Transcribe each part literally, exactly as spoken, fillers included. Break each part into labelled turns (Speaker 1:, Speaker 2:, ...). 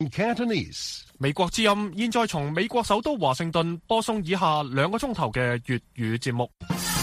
Speaker 1: Cantonese
Speaker 2: 美國之音現在從美國首都華盛頓播送以下兩個鐘頭嘅粵語節目。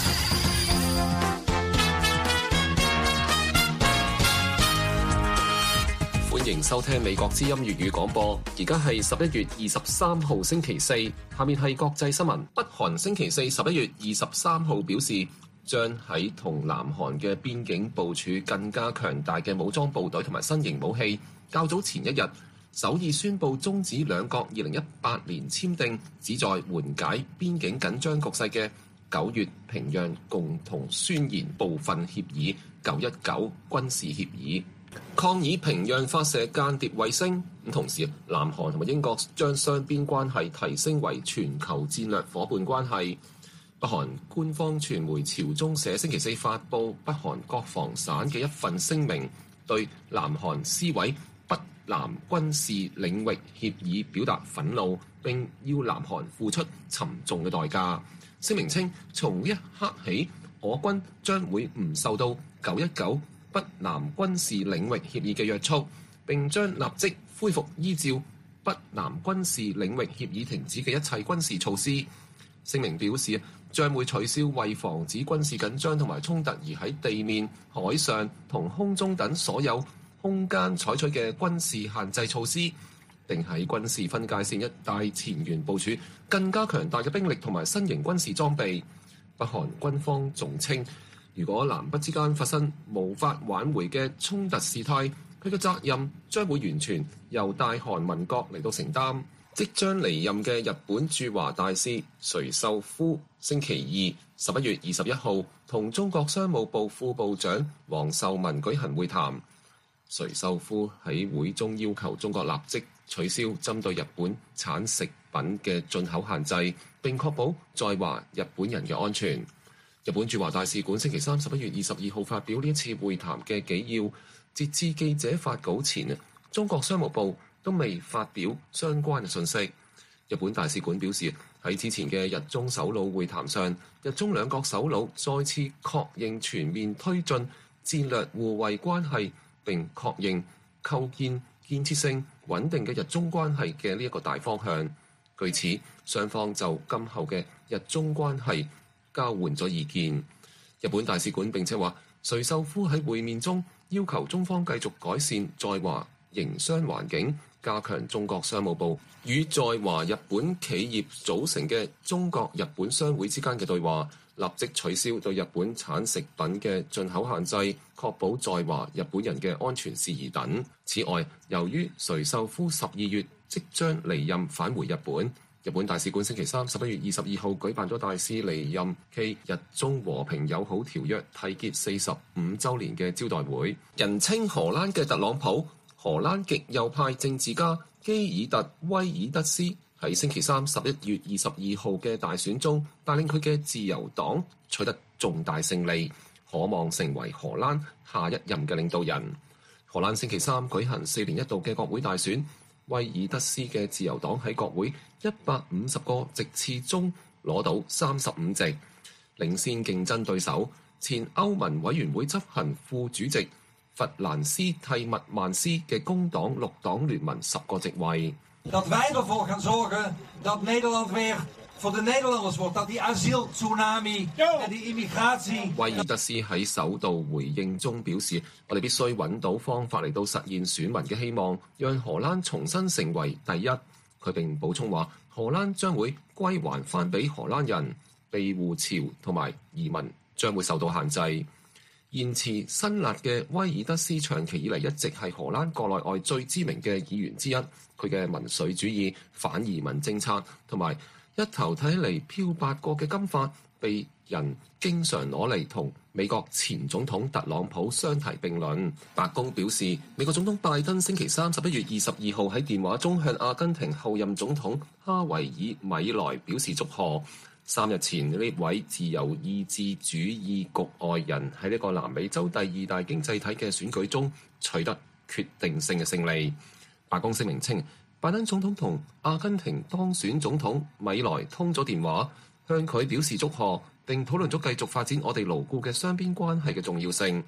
Speaker 3: 歡迎收聽美國之音粵語廣播，而家係十一月二十三號星期四，下面係國際新聞。北韓星期四十一月二十三號表示，將喺同南韓嘅邊境部署更加強大嘅武裝部隊同埋新型武器。較早前一日，首爾宣布終止兩國二零一八年簽訂旨在緩解邊境緊張局勢嘅九月平壤共同宣言部分協議九一九軍事協議，抗議平壤發射間諜衛星。咁同時，南韓同埋英國將雙邊關係提升為全球戰略夥伴關係。北韓官方傳媒朝中社星期四發布北韓國防省嘅一份聲明，對南韓撕毀北南軍事領域協議表達憤怒，並要南韓付出沉重嘅代價。聲明稱，從一刻起，我軍將會唔受到九一九北南軍事領域協議嘅約束，並將立即恢復依照北南軍事領域協議停止嘅一切軍事措施。聲明表示，將會取消為防止軍事緊張同埋衝突而喺地面、海上同空中等所有空間採取嘅軍事限制措施，並喺軍事分界線一帶前沿部署更加強大嘅兵力同埋新型軍事裝備。北韓軍方仲稱，如果南北之間發生無法挽回嘅衝突事態，佢嘅責任將會完全由大韓民國嚟到承擔。即將離任嘅日本駐華大使垂秀夫星期二十一月二十一號同中國商務部副部長王受文舉行會談。垂秀夫喺會中要求中國立即取消針對日本產食品嘅進口限制，並確保在華日本人嘅安全。日本駐華大使館星期三十一月二十二號發表呢一次會談嘅紀要，截至記者發稿前，中國商務部都未發表相關嘅信息。日本大使館表示，喺之前嘅日中首腦會談上，日中兩國首腦再次確認全面推進戰略互惠關係，並確認構建建設性穩定嘅日中關係嘅呢一個大方向。據此，雙方就今後嘅日中關係交換咗意見。日本大使館並且話，垂秀夫喺會面中要求中方繼續改善在華營商環境，加強中國商務部與在華日本企業組成嘅中國日本商會之間嘅對話，立即取消對日本產食品嘅進口限制，確保在華日本人嘅安全事宜等。此外，由於垂秀夫十二月即將離任返回日本，日本大使館星期三十一月二十二號舉辦咗大使離任暨日中和平友好條約締結四十五週年嘅招待會。人稱荷蘭嘅特朗普，荷蘭極右派政治家基爾特威爾德斯喺星期三十一月二十二號嘅大選中，帶領佢嘅自由黨取得重大勝利，可望成為荷蘭下一任嘅領導人。荷蘭星期三舉行四年一度嘅國會大選，威爾德斯嘅自由黨喺國會一百五十個席次中攞到三十五席，領先競爭對手前歐盟委員會執行副主席弗蘭斯蒂默曼斯嘅工黨綠黨聯盟十個席位。
Speaker 4: Dat wij ervoor gaan zorgen dat Nederland weer voor de Nederlanders wordt, dat die asieltsunami en die immigratie。
Speaker 3: 威爾德斯喺首度回應中表示，我哋必須揾到方法嚟到實現選民嘅希望，讓荷蘭重新成為第一。佢並補充話，荷蘭將會歸還翻俾荷蘭人，庇護潮同埋移民將會受到限制。言辭辛辣嘅威爾德斯長期以嚟一直係荷蘭國內外最知名嘅議員之一。佢嘅民粹主義、反移民政策同埋一頭睇起嚟漂白過嘅金髮，被人經常攞嚟同美國前總統特朗普相提並論。白宮表示，美國總統拜登星期三十一月二十二號喺電話中向阿根廷後任總統哈維爾米萊表示祝賀。三日前，呢位自由意志主義局外人喺呢個南美洲第二大經濟體嘅選舉中取得決定性嘅勝利。白宮聲明稱，拜登總統同阿根廷當選總統米萊通咗電話，向佢表示祝賀，並討論咗繼續發展我哋牢固嘅雙邊關係嘅重要性。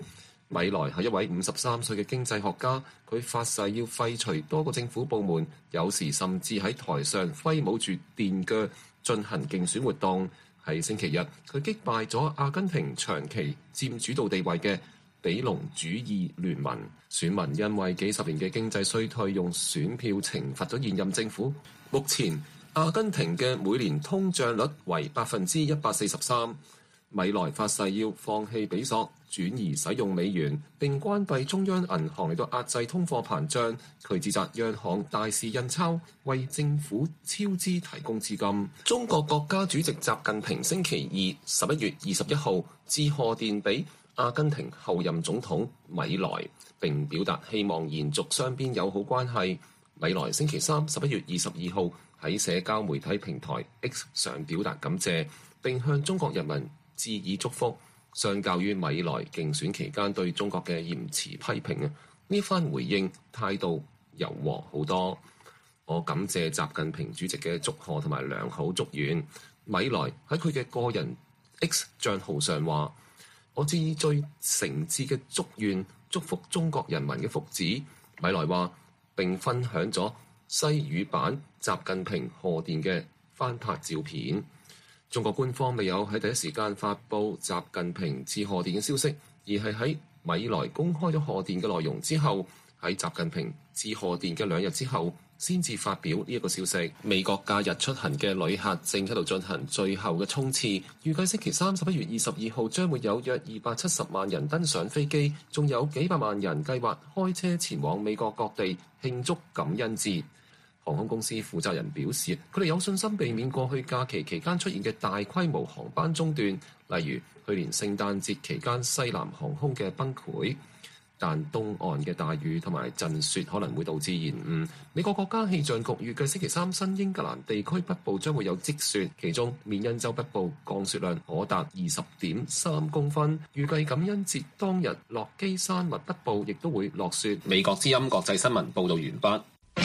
Speaker 3: 米萊係一位五十三歲嘅經濟學家，佢發誓要廢除多個政府部門，有時甚至喺台上揮舞住電鋸進行競選活動。喺星期日，佢擊敗咗阿根廷長期佔主導地位嘅比隆主義聯盟。選民因為幾十年嘅經濟衰退，用選票懲罰咗現任政府。目前阿根廷嘅每年通脹率為百分之一百四十三。米萊發誓要放棄比索，轉移使用美元，並關閉中央銀行嚟到壓制通貨膨脹。佢指責央行大肆印鈔，為政府超支提供資金。中國國家主席習近平星期二十一月二十一號致賀電俾阿根廷後任總統米萊，並表達希望延續雙邊友好關係。米萊星期三十一月二十二號喺社交媒體平台 X 上表達感謝，並向中國人民致以祝福。相較於米萊競選期間對中國嘅嚴詞批評啊，呢番回應態度柔和好多。我感謝習近平主席嘅祝賀同埋良好祝願。米萊喺佢嘅個人 X 賬號上話：我致以最誠摯嘅祝願，祝福中國人民嘅福祉。米萊話並分享咗西語版習近平賀電嘅翻拍照片。中國官方未有喺第一時間發布習近平致賀電嘅消息，而係喺米萊公開咗賀電嘅內容之後，喺習近平致賀電嘅兩日之後，先至發表呢一個消息。美國假日出行嘅旅客正喺度進行最後嘅衝刺，預計星期三十一月二十二號將會有約二百七十萬人登上飛機，仲有幾百萬人計劃開車前往美國各地慶祝感恩節。航空公司負責人表示，佢哋有信心避免過去假期期間出現嘅大規模航班中斷，例如去年聖誕節期間西南航空嘅崩潰。但東岸嘅大雨同埋陣雪可能會導致延誤。美國國家氣象局預計星期三新英格蘭地區北部將會有積雪，其中緬因州北部降雪量可達二十點三公分。預計感恩節當日落基山脈北部亦都會落雪。美國之音國際新聞報導完畢。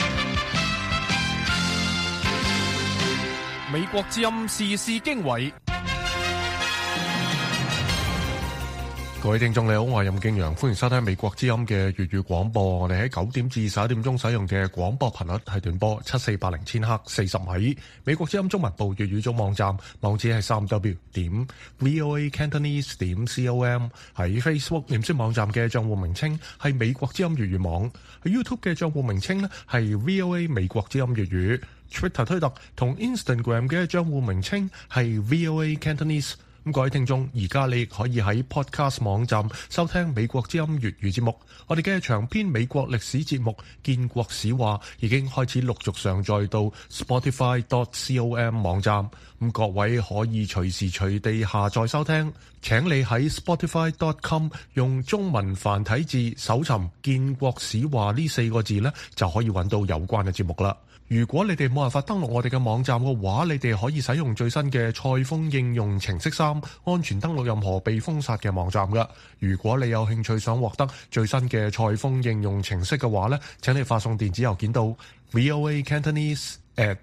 Speaker 2: 美國之音時事經緯，
Speaker 1: 各位聽眾你好，我係任敬陽，歡迎收聽美國之音嘅粵語廣播。我哋喺九點至十一點鐘使用嘅廣播頻率係短波七四八零千赫四十米。美國之音中文部粵語總網站網址係三 w 點 voa cantonese 點 com。喺 Facebook 臉書網站嘅賬戶名稱係美國之音粵語網。喺 YouTube 嘅賬戶名稱呢係 voa 美國之音粵語。Twitter 推特同 Instagram 嘅賬戶名稱係 voa cantonese。咁各位聽眾，而家你亦可以喺 Podcast 網站收聽美國之音粵語節目。我哋嘅長篇美國歷史節目《建國史話》已經開始陸續上載到 Spotify dot com 網站。咁各位可以隨時隨地下載收聽。請你喺 Spotify dot com 用中文繁體字搜尋《建國史話》呢四個字呢，就可以揾到有關嘅節目啦。如果你哋冇辦法登錄我哋嘅網站嘅話，你哋可以使用最新嘅賽風應用程式三，安全登錄任何被封殺嘅網站噶。如果你有興趣想獲得最新嘅賽風應用程式嘅話呢，請你發送電子郵件到 voa cantonese at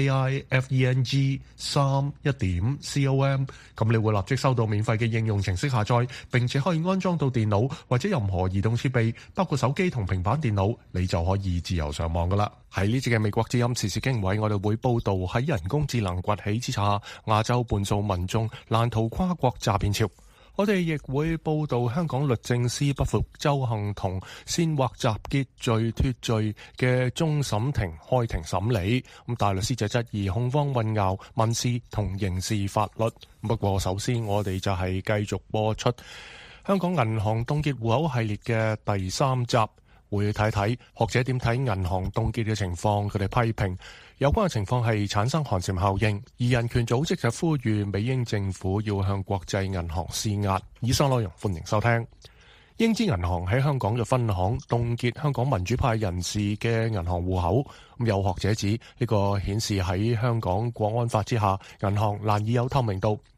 Speaker 1: saifeng 三一點 com， 咁你會立即收到免費嘅應用程式下載，並且可以安裝到電腦或者任何移動設備，包括手機同平板電腦，你就可以自由上網噶啦。喺呢節嘅美國之音時事經緯，我哋會報道喺人工智能崛起之下，亞洲半數民眾難逃跨國詐騙潮。我哋亦會報道香港律政司不服鄒幸彤煽惑集結罪脫罪嘅終審庭開庭審理，咁大律師就質疑控方混淆民事同刑事法律。不過首先我哋就係繼續播出香港銀行凍結戶口系列嘅第三集，會睇睇學者點睇銀行凍結嘅情況，佢哋批評有關嘅情況係產生寒蟬效應，而人權組織就呼籲美英政府要向國際銀行施壓。以上內容歡迎收聽。英資銀行喺香港嘅分行凍結香港民主派人士嘅銀行戶口，咁有學者指呢個顯示喺香港國安法之下，銀行難以有透明度，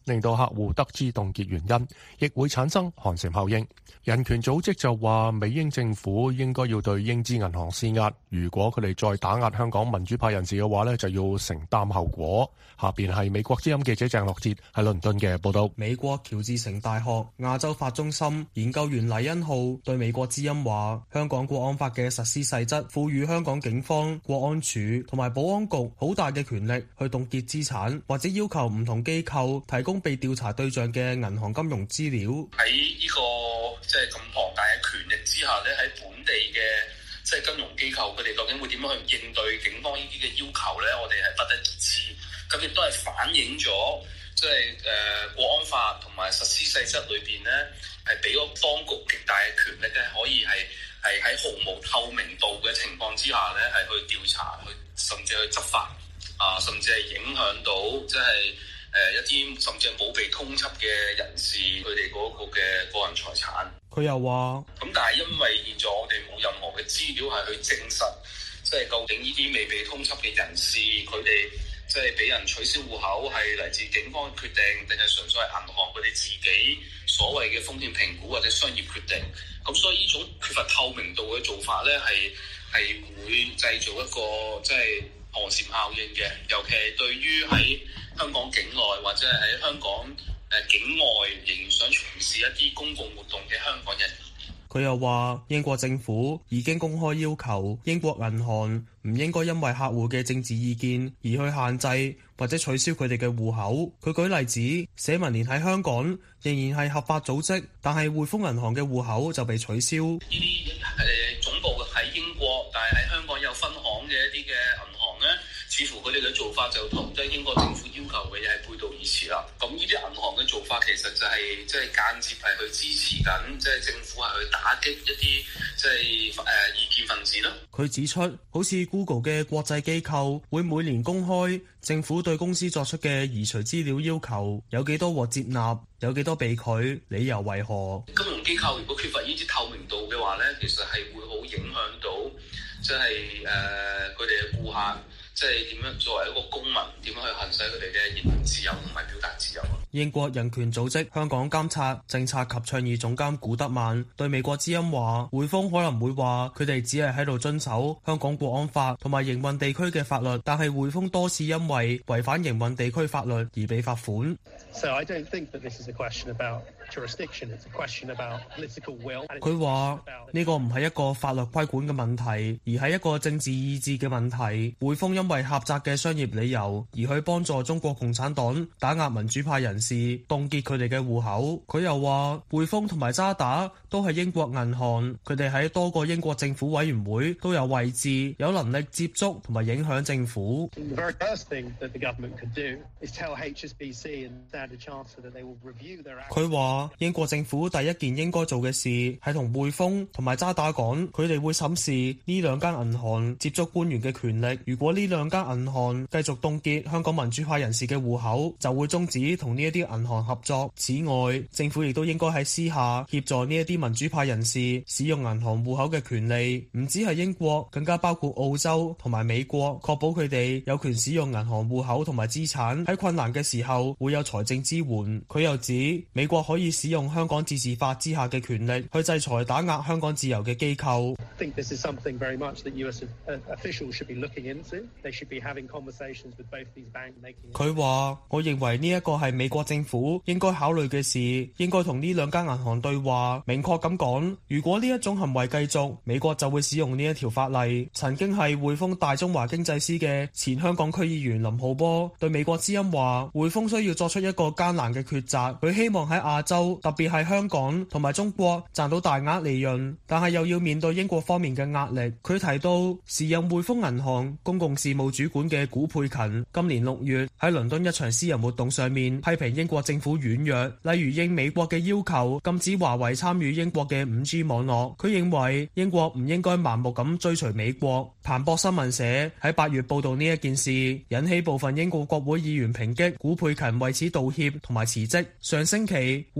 Speaker 1: 令到客戶得知凍結原因，亦會產生寒蟬效應。人權組織就話，美英政府應該要對英資銀行施壓，如果佢哋再打壓香港民主派人士嘅話呢，就要承擔後果。下邊係美國之音記者鄭樂哲喺倫敦嘅報道。
Speaker 5: 美國喬治城大學亞洲法中心研究員黎恩浩對美國之音話，香港國安法嘅實施細則賦予香港警方、國安處同埋保安局好大嘅權力去凍結資產，或者要求唔同機構提供被調查對象嘅銀行金融資料。
Speaker 6: 喺呢個即係咁龐大嘅權力之下咧，喺本地嘅即係金融機構，佢哋究竟會點樣去應對警方呢啲嘅要求咧？我哋係不得而知。咁亦都係反映咗即係誒國安法同埋實施細則裏邊咧，係俾咗當局極大嘅權力咧，可以係係喺毫無透明度嘅情況之下咧，係去調查、去甚至去執法啊，甚至係影響到即係誒一啲甚至係冇被通緝嘅人士佢哋嗰個嘅個人財產。
Speaker 5: 佢又話：
Speaker 6: 咁但係因為現在我哋冇任何嘅資料係去證實，即係究竟呢啲未被通緝嘅人士佢哋。即係俾人取消戶口係嚟自警方嘅決定，定係純粹係銀行佢哋自己所謂嘅風險評估或者商業決定？咁所以呢種缺乏透明度嘅做法咧，係係會製造一個即係寒蟬效應嘅，尤其係對於喺香港境內或者係喺香港誒境外仍然想從事一啲公共活動嘅香港人。
Speaker 5: 佢又話：英國政府已經公開要求英國銀行唔應該因為客戶嘅政治意見而去限制或者取消佢哋嘅戶口。佢舉例子，社民連喺香港仍然係合法組織，但係匯豐銀行嘅戶口就被取消。
Speaker 6: 呢啲誒總部喺英國，但係喺香港有分行嘅一啲嘅銀行咧，似乎佢哋嘅做法就同即係英國政府要求嘅嘢係背道而馳啦。咁呢啲銀行嘅做法其實就係即係間接係去支持緊，即係政府係去打擊一啲即係誒異見分子啦。
Speaker 5: 佢指出，好似 Google 嘅國際機構會每年公開政府對公司作出嘅移除資料要求，有幾多獲接納，有幾多被拒，理由為何？
Speaker 6: 金融機構如果缺乏呢啲透明度嘅話咧，其實係會好影響到即係誒佢哋嘅顧客。即係點樣作為一個公民，點樣去行使佢哋嘅言論自由同埋表達自由啊？
Speaker 5: 英國人權組織香港監察政策及倡議總監古德曼對美國之音話：匯豐可能會話佢哋只係喺度遵守香港國安法同埋營運地區嘅法律，但係匯豐多次因為違反營運地區法律而被罰款。
Speaker 7: So I don't think that this is a question about jurisdiction, it's a question about political will.
Speaker 5: 佢話呢個唔係一個法律規管嘅問題，而係一個政治意志嘅問題。匯豐因為狹窄嘅商業理由而去幫助中國共產黨打壓民主派人士，凍結佢哋嘅戶口。佢又話匯豐同埋渣打都係英國銀行，佢哋喺多個英國政府委員會都有位置，有能力接觸同埋影響政府。
Speaker 7: The very first thing that the government could do is tell H S B C and Standard Chartered that they will review their actions.
Speaker 5: 佢話英國政府第一件應該做嘅事係同匯豐同埋渣打講，佢哋會審視呢兩間銀行接觸官員嘅權力。如果呢兩間銀行繼續凍結香港民主派人士嘅戶口，就會終止同呢一啲銀行合作。此外，政府亦都應該喺私下協助呢一啲民主派人士使用銀行戶口嘅權利，唔止係英國，更加包括澳洲同埋美國，確保佢哋有權使用銀行戶口同埋資產，喺困難嘅時候會有財政支援。佢又指美國可以使用香港自治法之下嘅權力去制裁打壓香港自由嘅機構。
Speaker 7: I think this is something very much that U S officials should be looking into. They should be having conversations with both these banks, making.
Speaker 5: 佢話：我認為呢一個係美國政府應該考慮嘅事，應該同呢兩間銀行對話，明確咁講，如果呢一種行為繼續，美國就會使用呢一條法例。曾經係匯豐大中華經濟師嘅前香港區議員林浩波對美國之音話：匯豐需要作出一個艱難嘅抉擇，佢希望喺亞洲，特別係香港同埋中國賺到大額利潤，但係又要面對英國方面嘅壓力。佢提到時任匯豐銀行公共事務主管嘅古佩勤，今年六月喺倫敦一場私人活動上面批評英國政府軟弱，例如應美國嘅要求禁止華為參與英國嘅五 G 網絡。佢認為英國唔應該盲目咁追隨美國。彭博新聞社喺八月報道呢一件事，引起部分英國國會議員抨擊古佩勤為此道歉同埋辭職。上星期匯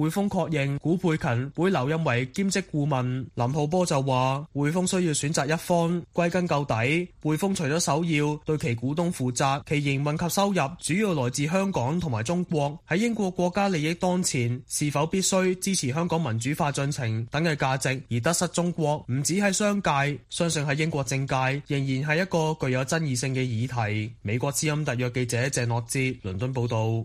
Speaker 5: 匯豐確認古佩勤會留任為兼職顧問。林浩波就話，匯豐需要選擇一方，歸根究底，匯豐除咗首要對其股東負責，其營運及收入主要來自香港同埋中國。喺英國國家利益當前，是否必須支持香港民主化進程等嘅價值而得失中國，唔止喺商界，相信喺英國政界仍然係一個具有爭議性嘅議題。美國之音特約記者鄭諾哲倫敦報道。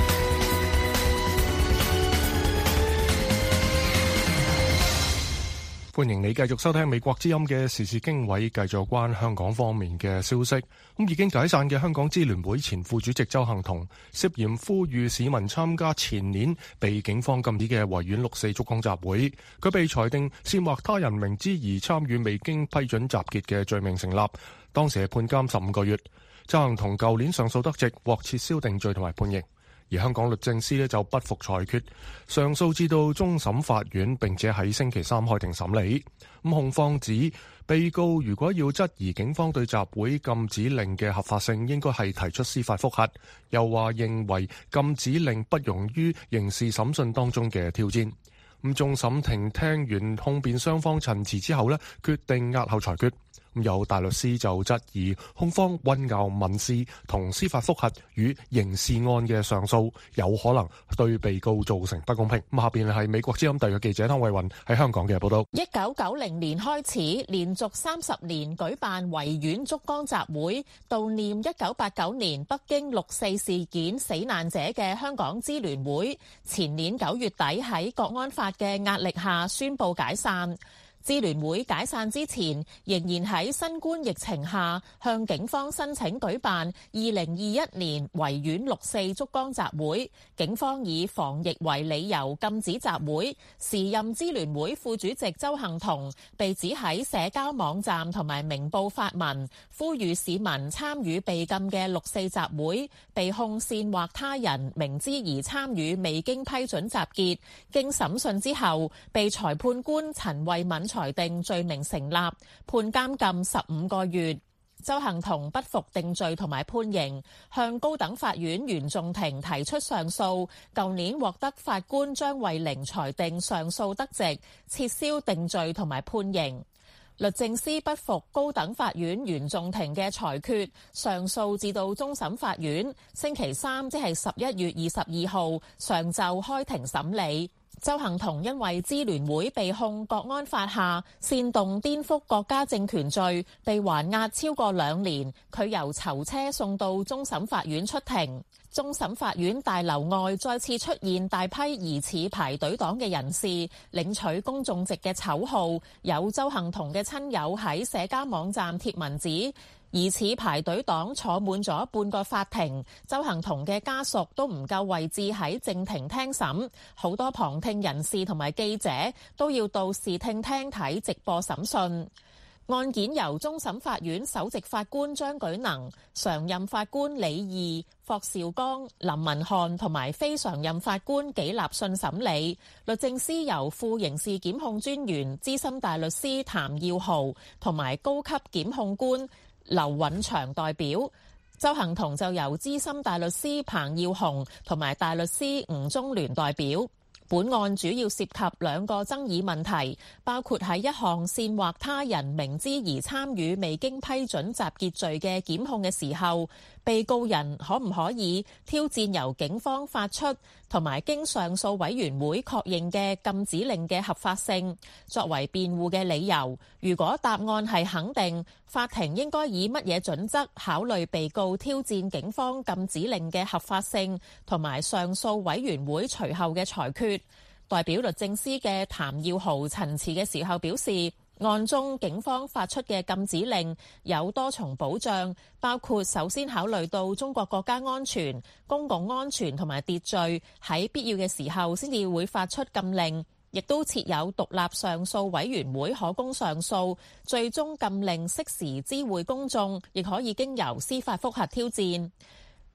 Speaker 1: 歡迎你繼續收聽美國之音嘅時事經緯，繼續關香港方面嘅消息。咁已經解散嘅香港支聯會前副主席鄒幸彤涉嫌呼籲市民參加前年被警方禁止嘅維園六四燭光集會，佢被裁定煽惑他人明知而參與未經批准集結嘅罪名成立，當時係判監十五個月。鄒幸彤舊年上訴得直，獲撤銷定罪同埋判刑。而香港律政司呢就不服裁決，上訴至到終審法院，並且喺星期三開庭審理。咁控方指被告如果要質疑警方對集會禁止令嘅合法性，應該係提出司法覆核。又話認為禁止令不容於刑事審訊當中嘅挑戰。咁終審庭聽完控辯雙方陳詞之後呢，決定押後裁決。有大律師就質疑控方混淆民事同司法覆核與刑事案嘅上訴，有可能對被告造成不公平。咁下邊係美國之音特約記者湯慧雲喺香港嘅報道。
Speaker 8: 一九九零年開始，連續三十年舉辦維園燭光集會，悼念一九八九年北京六四事件死難者嘅香港支聯會，前年九月底喺國安法嘅壓力下宣布解散。支聯會解散之前，仍然喺新冠疫情下向警方申請舉辦二零二一年維園六四燭光集會，警方以防疫為理由禁止集會。時任支聯會副主席鄒幸彤被指喺社交網站同埋明報發文，呼籲市民參與被禁嘅六四集會，被控煽惑他人明知而參與未經批准集結。經審訊之後，被裁判官陳慧敏裁定罪名成立，判監禁十五個月。鄒幸彤不服定罪同埋判刑，向高等法院原訟庭提出上訴，舊年獲得法官張慧玲裁定上訴得直，撤銷定罪同埋判刑。律政司不服高等法院原訟庭嘅裁決，上訴至到終審法院，星期三即係十一月二十二號上晝開庭審理。鄒幸彤因為支聯會被控國安法下煽動顛覆國家政權罪，被還押超過兩年。佢由囚車送到終審法院出庭。終審法院大樓外再次出現大批疑似排隊黨嘅人士，領取公眾席嘅丑號。有鄒幸彤嘅親友喺社交網站貼文指，疑似排隊黨坐滿咗半個法庭，鄒幸彤嘅家屬都唔夠位置喺正庭聽審，好多旁聽人士同埋記者都要到視聽廳睇直播審訊。案件由終審法院首席法官張舉能、常任法官李義、霍兆剛、林文漢同埋非常任法官紀立信審理。律政司由副刑事檢控專員資深大律師譚耀豪同埋高級檢控官劉允祥代表，鄒幸彤就由資深大律師彭耀雄同埋大律師吳宗聯代表。本案主要涉及兩個爭議問題，包括喺一項煽惑他人明知而參與未經批准集結罪嘅檢控嘅時候，被告人可唔可以挑戰由警方發出同埋經上訴委員會確認嘅禁止令嘅合法性，作為辯護嘅理由。如果答案係肯定，法庭應該以乜嘢準則考慮被告挑戰警方禁止令嘅合法性，同埋上訴委員會隨後嘅裁決。代表律政司嘅譚耀豪陳詞嘅時候表示，案中警方發出嘅禁止令有多重保障，包括首先考慮到中國國家安全、公共安全同埋秩序，喺必要嘅時候先至會發出禁令，亦都設有獨立上訴委員會可供上訴，最終禁令適時知會公眾，亦可以經由司法覆核挑戰。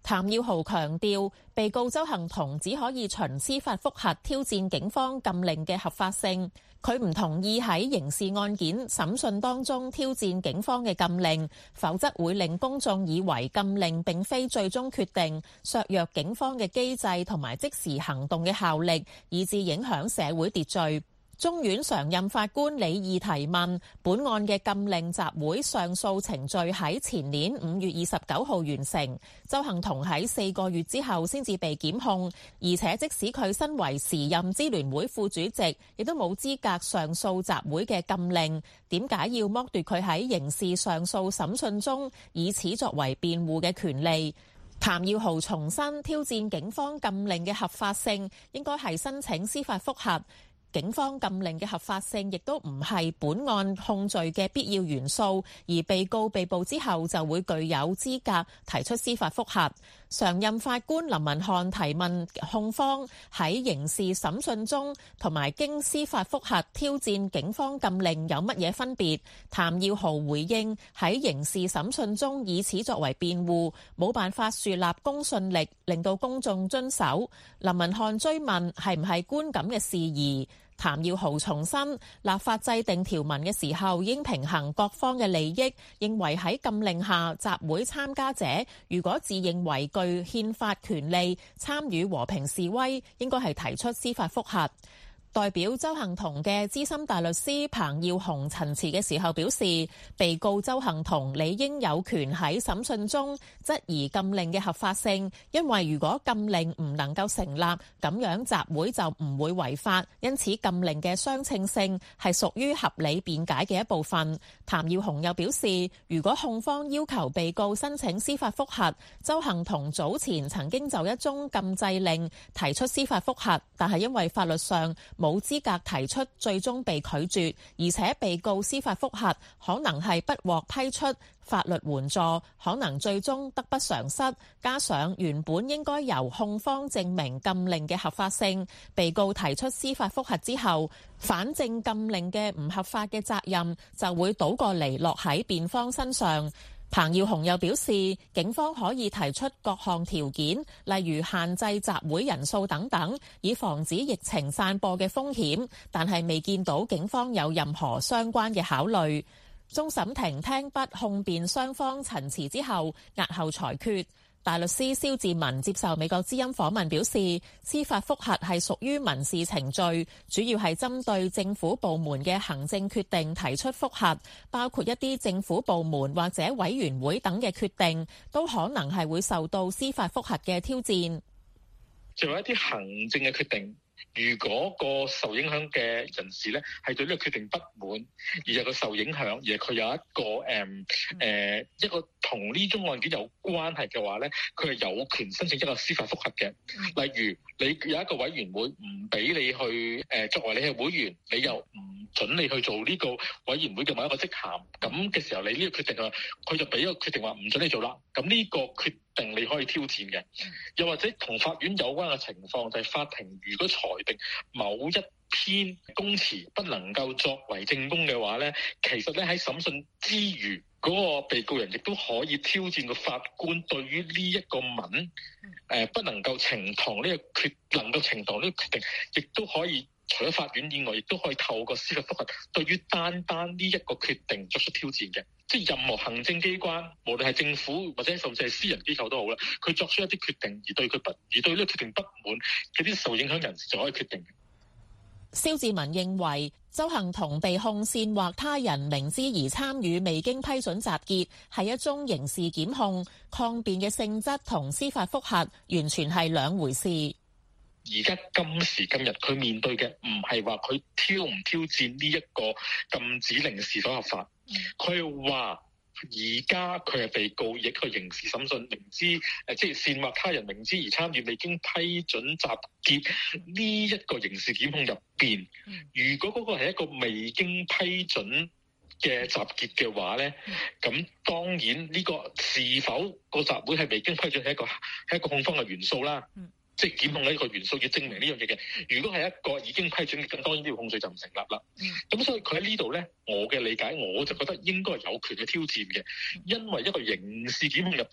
Speaker 8: 譚耀豪強調，被告鄒幸彤只可以循司法覆核挑戰警方禁令嘅合法性。佢唔同意喺刑事案件審訊當中挑戰警方嘅禁令，否則會令公眾以為禁令並非最終決定，削弱警方嘅機制同埋即時行動嘅效力，以致影響社會秩序。中院常任法官李義提問，本案嘅禁令集會上訴程序喺前年五月二十九號完成，鄒幸彤喺四個月之後先至被檢控，而且即使佢身為時任支聯會副主席，亦都冇資格上訴集會嘅禁令，點解要剝奪佢喺刑事上訴審訊中以此作為辯護嘅權利？譚耀豪重申挑戰警方禁令嘅合法性，應該係申請司法覆核。警方禁令嘅合法性亦都唔係本案控罪嘅必要元素，而被告被捕之後就會具有資格提出司法覆核。常任法官林文瀚提問控方喺刑事審訊中同埋經司法覆核挑戰警方禁令有乜嘢分別？譚耀豪回應喺刑事審訊中以此作為辯護，冇辦法樹立公信力，令到公眾遵守。林文瀚追問係唔係觀感嘅事宜？譚耀豪重申，立法制定條文嘅時候應平衡各方嘅利益，認為喺禁令下，集會參加者如果自認為具憲法權利參與和平示威，應該係提出司法覆核。代表鄒幸彤嘅資深大律師彭耀雄陳詞嘅時候表示，被告鄒幸彤理應有權喺審訊中質疑禁令嘅合法性，因為如果禁令唔能夠成立，咁樣集會就唔會違法，因此禁令嘅相稱性係屬於合理辯解嘅一部分。譚耀雄又表示，如果控方要求被告申請司法覆核，鄒幸彤早前曾經就一宗禁制令提出司法覆核，但係因為法律上冇資格提出，最終被拒絕，而且被告司法覆核可能係不獲批出法律援助，可能最終得不償失。加上原本應該由控方證明禁令嘅合法性，被告提出司法覆核之後，反證禁令嘅唔合法嘅責任就會倒過嚟落喺辯方身上。彭耀雄又表示，警方可以提出各項條件，例如限制集會人數等等，以防止疫情散播嘅風險，但係未見到警方有任何相關嘅考慮。終審庭聽畢控辯雙方陳詞之後，押後裁決。大律師蕭志文接受美國之音訪問表示，司法覆核係屬於民事程序，主要係針對政府部門嘅行政決定提出覆核，包括一啲政府部門或者委員會等嘅決定，都可能係會受到司法覆核嘅挑戰。
Speaker 9: 作為一啲行政嘅決定，如果個受影響嘅人士咧係對呢個決定不滿，而係佢受影響，而係佢有一個誒誒、呃呃、一個同呢宗案件有關係嘅話咧，佢係有權申請一個司法覆核嘅。例如你有一個委員會唔俾你去誒、呃，作為你係會員，你又唔準你去做呢個委員會嘅某一個職銜，咁嘅時候你呢個決定啊，佢就俾一個決定話唔準你做啦。咁呢個決定你可以挑戰嘅，又或者同法院有關嘅情況，就係、是、法庭如果裁定某一篇供詞不能夠作為證供嘅話咧，其實咧喺審訊之餘，嗰、那個被告人亦都可以挑戰個法官對於呢一個文誒、呃、不能夠呈堂呢個決能夠呈堂呢個決定，亦都可以除咗法院以外，亦都可以透過司法覆核對於單單呢一個決定作出挑戰嘅。即係任何行政機關，無論係政府或者甚至係私人機構都好啦，佢作出一啲決定而對佢不而對呢個決定不滿嘅啲受影響人士就可以決定。
Speaker 8: 蕭志文認為，鄒幸彤被控煽惑他人明知而參與未經批准集結係一宗刑事檢控，抗辯嘅性質同司法覆核完全係兩回事。
Speaker 9: 而家今時今日，佢面對嘅唔係話佢挑唔挑戰呢一個禁止令是否合法，佢係話而家佢係被告，亦佢刑事審訊，明知誒即係煽惑他人明知而參與未經批准集結呢一個刑事檢控入邊，如果嗰個係一個未經批准嘅集結嘅話咧，咁當然呢個是否個集會係未經批准係一個係一個控方嘅元素啦。即係檢控嘅一個元素，要證明呢樣嘢嘅。如果係一個已經批准嘅，咁當然呢個控罪就唔成立啦。咁、嗯、所以佢喺呢度咧，我嘅理解我就覺得應該係有權去挑戰嘅，因為一個刑事檢控入邊，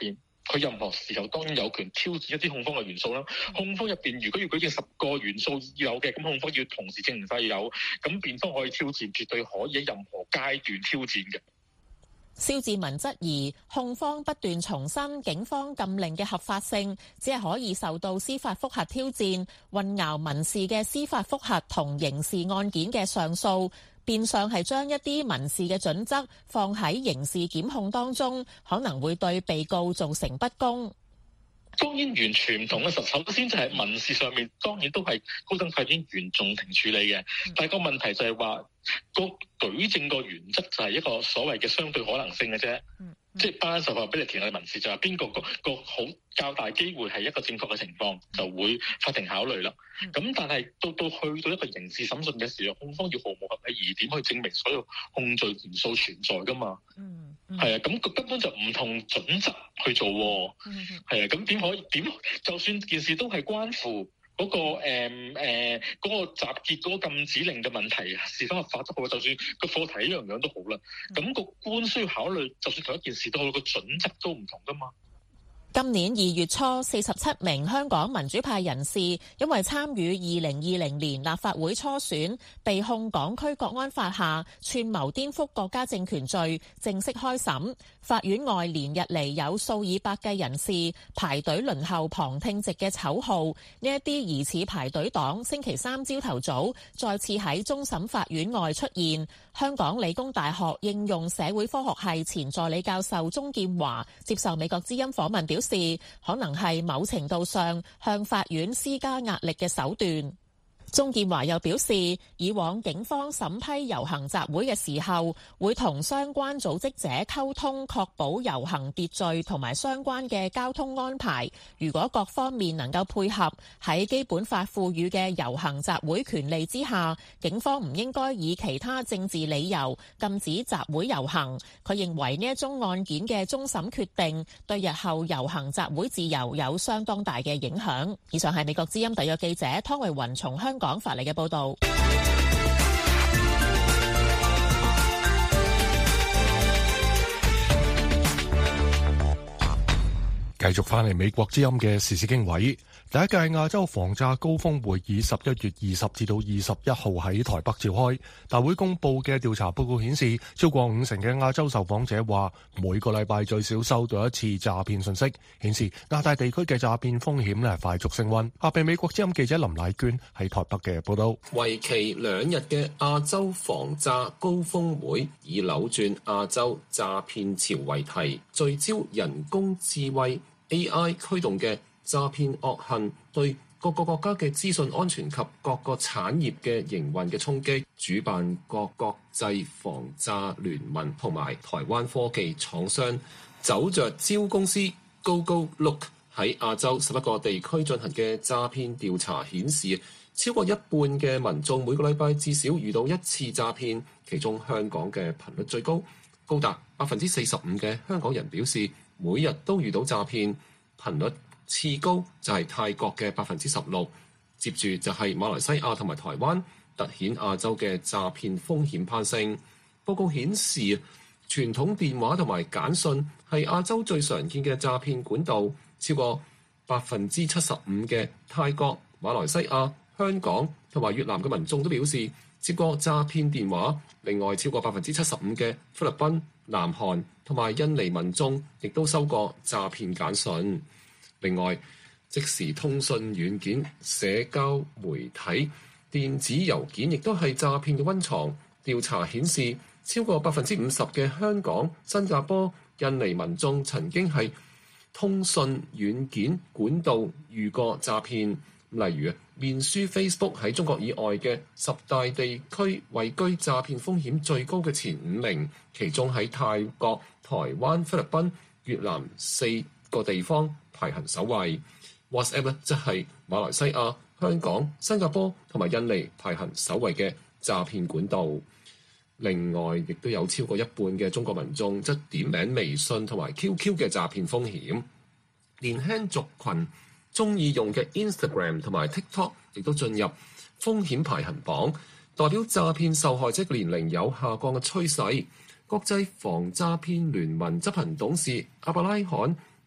Speaker 9: 佢任何時候當然有權挑戰一啲控方嘅元素啦。控方入邊如果要舉證十個元素有嘅，咁控方要同時證明晒有，咁辯方可以挑戰，絕對可以喺任何階段挑戰嘅。
Speaker 8: 蕭志文質疑控方不斷重申警方禁令嘅合法性，只係可以受到司法覆核挑戰，混淆民事嘅司法覆核同刑事案件嘅上訴，變相係將一啲民事嘅準則放喺刑事檢控當中，可能會對被告造成不公。
Speaker 9: 當然完全唔同嘅，首先就係民事上面當然都係高等法院原訟庭處理嘅，但係個問題就係話個舉證個原則就係一個所謂嘅相對可能性嘅啫。嗯嗯、即係 balance of probability嘅民事就係邊個個個好較大機會係一個正確嘅情況，就會法庭考慮啦。咁、嗯、但係到到去到一個刑事審訊嘅時候，控方要毫無合理疑點去證明所有控罪元素存在噶嘛。嗯，係、嗯、啊，咁佢根本就唔同準則去做。嗯，係啊，咁點可以點？就算件事都係關乎嗰、那個誒誒嗰個集結嗰個禁止令嘅問題是否合法都好，就算個課題一樣樣都好啦。咁、那個官需要考慮，就算同一件事都好，個準則都唔同噶嘛。
Speaker 8: 今年二月初，四十七名香港民主派人士因為參與二零二零年立法會初選，被控港區國安法下串謀顛覆國家政權罪，正式開審。法院外連日嚟有數以百計人士排隊輪候旁聽席嘅丑號，呢一啲疑似排隊黨星期三朝頭早再次喺終審法院外出現。香港理工大學應用社會科學系前助理教授鍾劍華接受美國之音訪問表示，可能係某程度上向法院施加壓力嘅手段。鍾劍華又表示，以往警方審批遊行集會嘅時候，會同相關組織者溝通，確保遊行秩序同埋相關嘅交通安排。如果各方面能夠配合，喺基本法賦予嘅遊行集會權利之下，警方唔應該以其他政治理由禁止集會遊行。佢認為呢一宗案件嘅終審決定對日後遊行集會自由有相當大嘅影響。以上係美國之音特約記者湯慧雲從香港講法嚟嘅報道。
Speaker 1: 繼續翻嚟美國之音嘅時事經緯，第一屆亞洲防詐高峰會議十一月二十至到二十一號喺台北召開。大會公佈嘅調查報告顯示，超過五成嘅亞洲受訪者話每個禮拜最少收到一次詐騙信息，顯示亞太地區嘅詐騙風險咧快速升溫。下邊美國之音記者林乃娟喺台北嘅報道。
Speaker 3: 為期兩日嘅亞洲防詐高峰會以扭轉亞洲詐騙潮為題，聚焦人工智慧 A I 驅動嘅詐騙惡行對各個國家嘅資訊安全及各個產業嘅營運嘅衝擊，主辦國國際防詐聯盟同埋台灣科技廠商走着招公司 GoGoLook 喺亞洲十一個地區進行嘅詐騙調查顯示，超過一半嘅民眾每個禮拜至少遇到一次詐騙，其中香港嘅頻率最高，高達百分之四十五嘅香港人表示每日都遇到詐騙，頻率次高就係泰國嘅百分之十六，接住就係馬來西亞同埋台灣，凸顯亞洲嘅詐騙風險攀升。報告顯示，傳統電話同埋簡訊係亞洲最常見嘅詐騙管道，超過百分之七十五嘅泰國、馬來西亞、香港同埋越南嘅民眾都表示接過詐騙電話。另外，超過百分之七十五嘅菲律賓、南韓同埋印尼民眾亦都收過詐騙簡訊。另外，即時通訊軟件、社交媒體、電子郵件亦都係詐騙嘅溫床。調查顯示，超過百分之五十嘅香港、新加坡、印尼民眾曾經係通訊軟件管道遇過詐騙。例如，面書 Facebook 喺中國以外嘅十大地區位居詐騙風險最高嘅前五名，其中喺泰國、台灣、菲律賓、越南四個地方排行首位。WhatsApp 咧，即係馬來西亞、香港、新加坡同埋印尼排行首位嘅詐騙管道。另外，亦都有超過一半嘅中國民眾則點名微信同埋 Q Q 嘅詐騙風險。年輕族群中意用嘅 Instagram 同埋 TikTok 亦都進入風險排行榜，代表詐騙受害者嘅年齡有下降嘅趨勢。國際防詐騙聯盟執行董事阿伯拉罕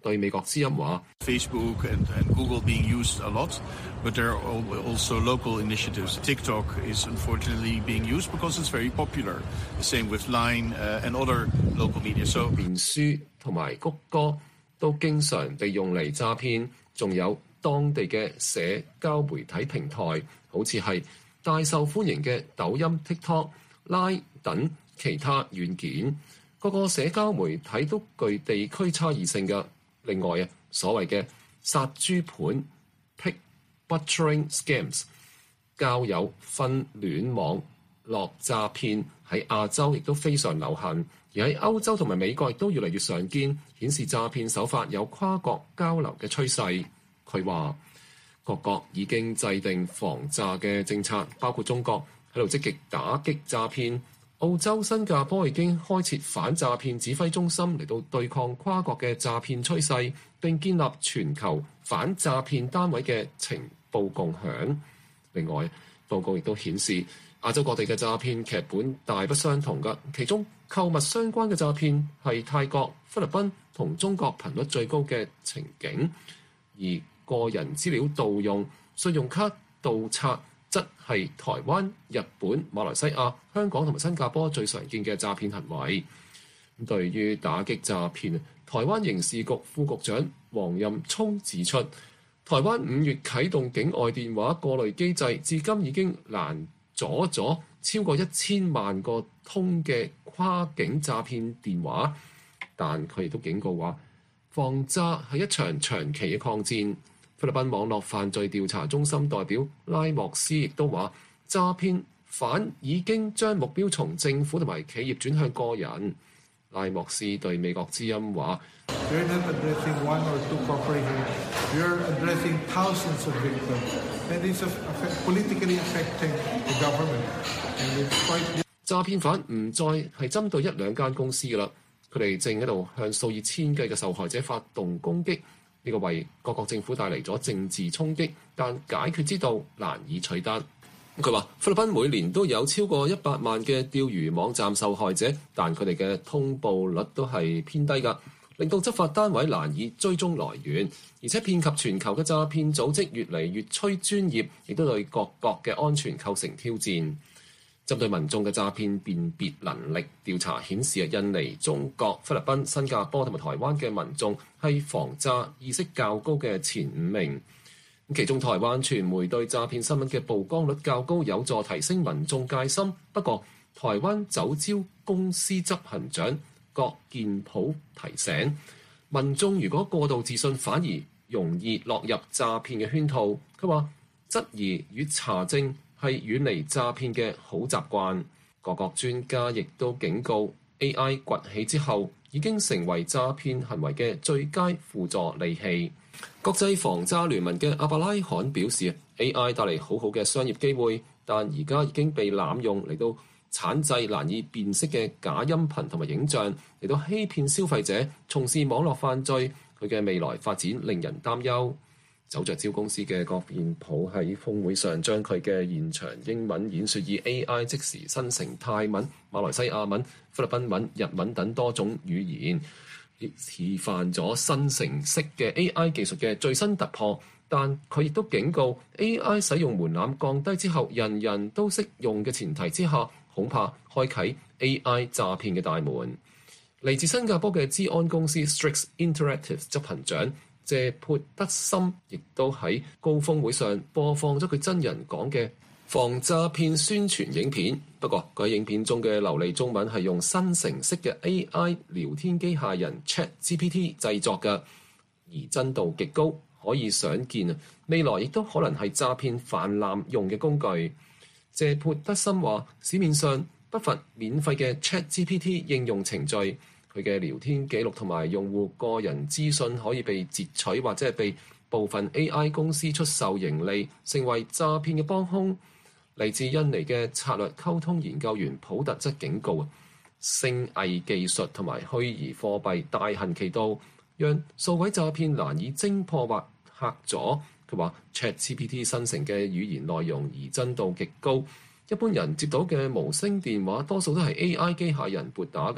Speaker 3: 對美國之音話
Speaker 10: ：Facebook and, and Google being used a lot, but there are also local initiatives. TikTok is unfortunately being used because it's very popular. Same with Line uh, and other local media. So
Speaker 3: 面書同埋谷歌都經常被用嚟詐騙，仲有當地嘅社交媒體平台，好似係大受歡迎嘅抖音、TikTok、Line 等其他軟件。各個社交媒體都具地區差異性嘅。另外啊，所謂嘅殺豬盤 pig butchering scams 交友分戀網絡詐騙喺亞洲亦都非常流行，而喺歐洲同埋美國亦都越嚟越常見，顯示詐騙手法有跨國交流嘅趨勢。佢話各國已經制定防詐嘅政策，包括中國喺度積極打擊詐騙。澳洲、新加坡已經開設反詐騙指揮中心嚟到對抗跨國嘅詐騙趨勢，並建立全球反詐騙單位嘅情報共享。另外，報告亦都顯示亞洲各地嘅詐騙劇本大不相同嘅，其中購物相關嘅詐騙係泰國、菲律賓同中國頻率最高嘅情景，而個人資料盜用、信用卡盜刷則係台灣、日本、馬來西亞、香港同埋新加坡最常見嘅詐騙行為。咁對於打擊詐騙，台灣刑事局副局長黃任聰指出，台灣五月啟動境外電話過濾機制，至今已經攔阻咗超過一千萬個通嘅跨境詐騙電話。但佢亦都警告話，防詐係一場長期嘅抗戰。菲律賓網絡犯罪調查中心代表拉莫斯亦都話，詐騙犯已經將目標從政府同埋企業轉向個人。拉莫斯對美國之音話：You're not addressing one or two corporations. You're addressing thousands of victims, and it's politically affecting the government. And it's quite... 詐騙犯唔再係針對一兩間公司㗎啦，佢哋正喺度向數以千計嘅受害者發動攻擊。呢個為各國政府帶嚟咗政治衝擊，但解決之道難以取得。佢話菲律賓每年都有超過一百萬嘅釣魚網站受害者，但佢哋嘅通報率都係偏低㗎，令到執法單位難以追蹤來源，而且遍及全球嘅詐騙組織越嚟越趨專業，亦都對各國嘅安全構成挑戰。針對民眾嘅詐騙辨別能力調查顯示，印尼、中國、菲律賓、新加坡同埋台灣嘅民眾係防詐意識較高嘅前五名。其中台灣傳媒對詐騙新聞嘅曝光率較高，有助提升民眾戒心。不過，台灣酒招公司執行長郭建普提醒，民眾如果過度自信，反而容易落入詐騙嘅圈套。佢話質疑與查證係遠離詐騙嘅好習慣。各國專家亦都警告 A I 崛起之後，已經成為詐騙行為嘅最佳輔助利器。國際防詐聯盟嘅阿伯拉罕表示 ，A I 帶嚟好好嘅商業機會，但而家已經被濫用嚟到產製難以辨識嘅假音頻同埋影像，嚟到欺騙消費者，從事網絡犯罪。佢嘅未來發展令人擔憂。酒着招公司嘅郭建普喺峰會上將佢嘅現場英文演說以 A I 即時生成泰文、馬來西亞文、菲律賓文、日文等多種語言，示範咗生成式嘅 A I 技術嘅最新突破。但佢亦都警告 A I 使用門檻降低之後，人人都識用嘅前提之下，恐怕開啟 A I 詐騙嘅大門。嚟自新加坡嘅資安公司 Strix Interactive 執行長謝潑德森亦都喺高峰會上播放咗佢真人講嘅防詐騙宣傳影片。不過佢喺影片中嘅流利中文係用生成式嘅 A I 聊天機械人 ChatGPT 製作嘅，擬真度極高，可以想見啊，未來亦都可能係詐騙泛濫用嘅工具。謝潑德森話：市面上不乏免費嘅 ChatGPT 應用程序。佢嘅聊天記錄同埋用戶個人資訊可以被截取，或者係被部分 A I 公司出售盈利，成為詐騙嘅幫兇。嚟自印尼嘅策略溝通研究員普特則警告啊，聲藝技術同埋虛擬貨幣大行其道，讓數位詐騙難以偵破或嚇阻。佢話 ChatGPT 生成嘅語言內容擬真度極高，一般人接到嘅無聲電話多數都係 A I 機械人撥打嘅。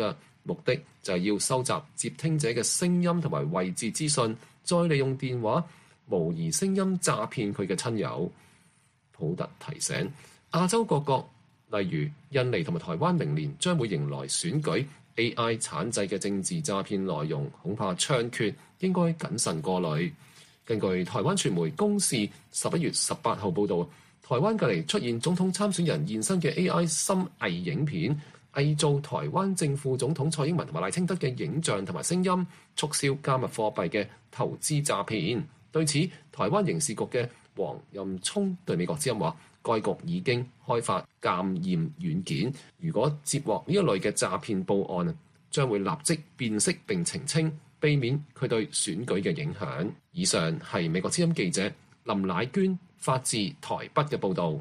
Speaker 3: 目的就係要收集接聽者嘅聲音同埋位置資訊，再利用電話模擬聲音詐騙佢嘅親友。普特提醒亞洲各國，例如印尼同埋台灣，明年將會迎來選舉 ，A I 產製嘅政治詐騙內容恐怕猖獗，應該謹慎過濾。根據台灣傳媒公視十一月十八號報導，台灣近嚟出現總統參選人現身嘅 A I 深偽影片，偽造台灣正副總統蔡英文同埋賴清德嘅影像同埋聲音，促銷加密貨幣嘅投資詐騙。對此，台灣刑事局嘅黃任聰對美國之音話，該局已經開發鑑驗軟件，如果接獲呢一類嘅詐騙報案，將會立即辨識並澄清，避免佢對選舉嘅影響。以上係美國之音記者林乃娟發自台北嘅報導。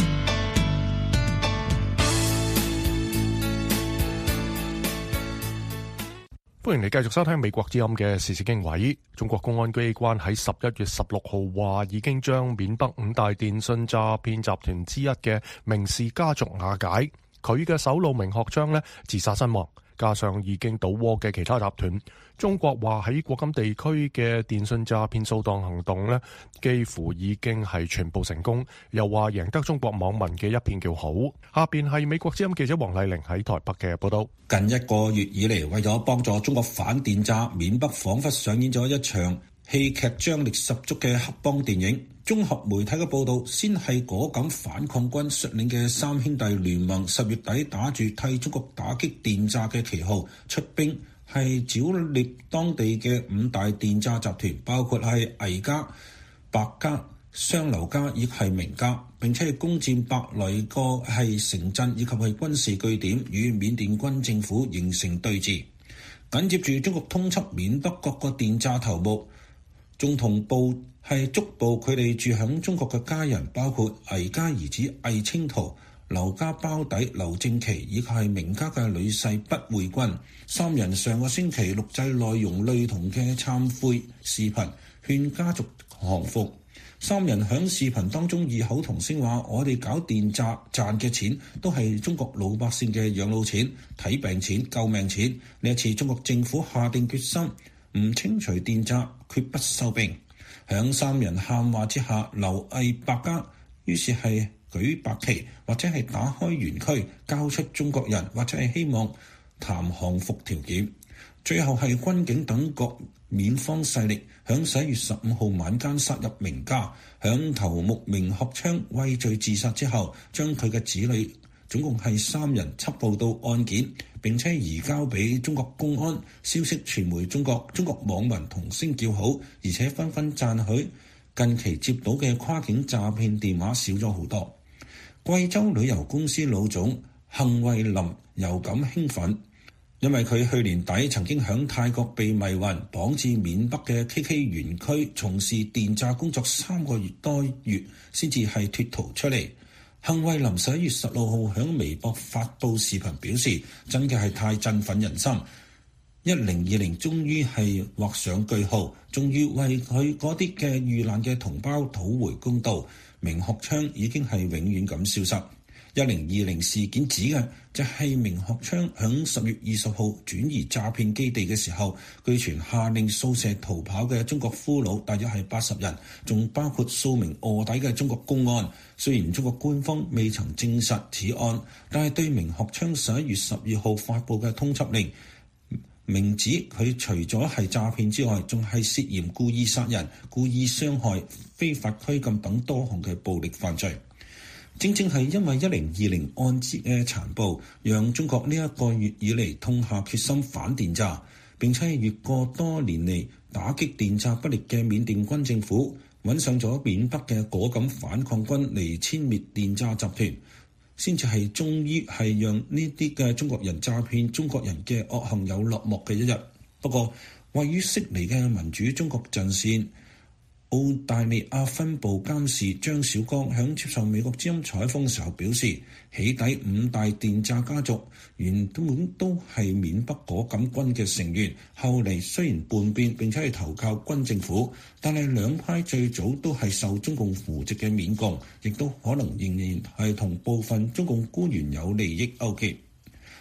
Speaker 1: 歡迎你繼續收聽美國之音嘅時事經緯。中國公安機關喺十一月十六號話，已經將緬北五大電信詐騙集團之一嘅明氏家族瓦解，佢嘅首腦明學昌呢自殺身亡。加上已經倒戈嘅其他集團，中國話喺國金地區嘅電信詐騙掃蕩行動呢，幾乎已經係全部成功，又話贏得中國網民嘅一片叫好。下邊係美國之音記者黃麗玲喺台北嘅報道。
Speaker 11: 近一個月以嚟，為咗幫助中國反電詐，緬北彷彿上演咗一場戲劇張力十足嘅黑幫電影。綜合媒體嘅報道，先係果敢反抗軍率領嘅三兄弟聯盟十月底打住替中國打擊電詐嘅旗號出兵，係剿滅當地嘅五大電詐集團，包括係魏家、白家、雙流家以及係明家，並且係攻佔百來個係城鎮以及係軍事據點，與緬甸軍政府形成對峙。緊接住，中國通緝緬北各個電詐頭目，仲同步係捉捕佢哋住響中國嘅家人，包括魏家兒子魏清圖、劉家胞弟劉正奇以及係明家嘅女婿畢慧君。三人上個星期錄製內容類同嘅懺悔視頻，勸家族降服。三人響視頻當中異口同聲話：我哋搞電詐賺嘅錢都係中國老百姓嘅養老錢、睇病錢、救命錢。呢一次中國政府下定決心，唔清除電詐，決不收兵。響三人喊話之下，劉魏白家於是係舉白旗，或者係打開園區，交出中國人，或者係希望談降服條件。最後係軍警等各緬方勢力響十一月十五號晚間殺入明家，響頭目明學昌畏罪自殺之後，將佢嘅子女總共係三人緝捕到案件，並且移交俾中國公安。消息傳媒中國，中國網民同聲叫好，而且紛紛讚許近期接到嘅跨境詐騙電話少咗好多。貴州旅遊公司老總幸惠林又感興奮，因為佢去年底曾經響泰國被迷魂綁至緬北嘅 K K 園區從事電詐工作三個月多月，先至係脫逃出嚟。幸惠林十一月十六號響微博發布視頻表示，真嘅係太振奮人心，一零二零終於係畫上句號，終於為佢嗰啲嘅遇難嘅同胞討回公道。明學昌已經係永遠咁消失。一零二零事件指嘅就係明學昌響十月二十號轉移詐騙基地嘅時候，據傳下令掃射逃跑嘅中國俘虜大約係八十人，仲包括數名臥底嘅中國公安。雖然中國官方未曾證實此案，但係對明學昌十一月十二號發布嘅通緝令，明指佢除咗係詐騙之外，仲係涉嫌故意殺人、故意傷害、非法拘禁等多項嘅暴力犯罪。正正係因為一零二零案之嘅殘暴，讓中國呢一個月以嚟痛下決心反電詐，並且越過多年嚟打擊電詐不力嘅緬甸軍政府，揾上咗緬北嘅果敢反抗軍嚟殲滅電詐集團，先至係終於係讓呢啲嘅中國人詐騙中國人嘅惡行有落幕嘅一日。不過，位於悉尼嘅民主中國陣線澳大利亞分部監事張小剛響接受美國之音採訪嘅時候表示，起底五大電詐家族原本都係緬北果敢軍嘅成員，後嚟雖然叛變並且係投靠軍政府，但係兩派最早都係受中共扶植嘅緬共，亦都可能仍然係同部分中共官員有利益勾結。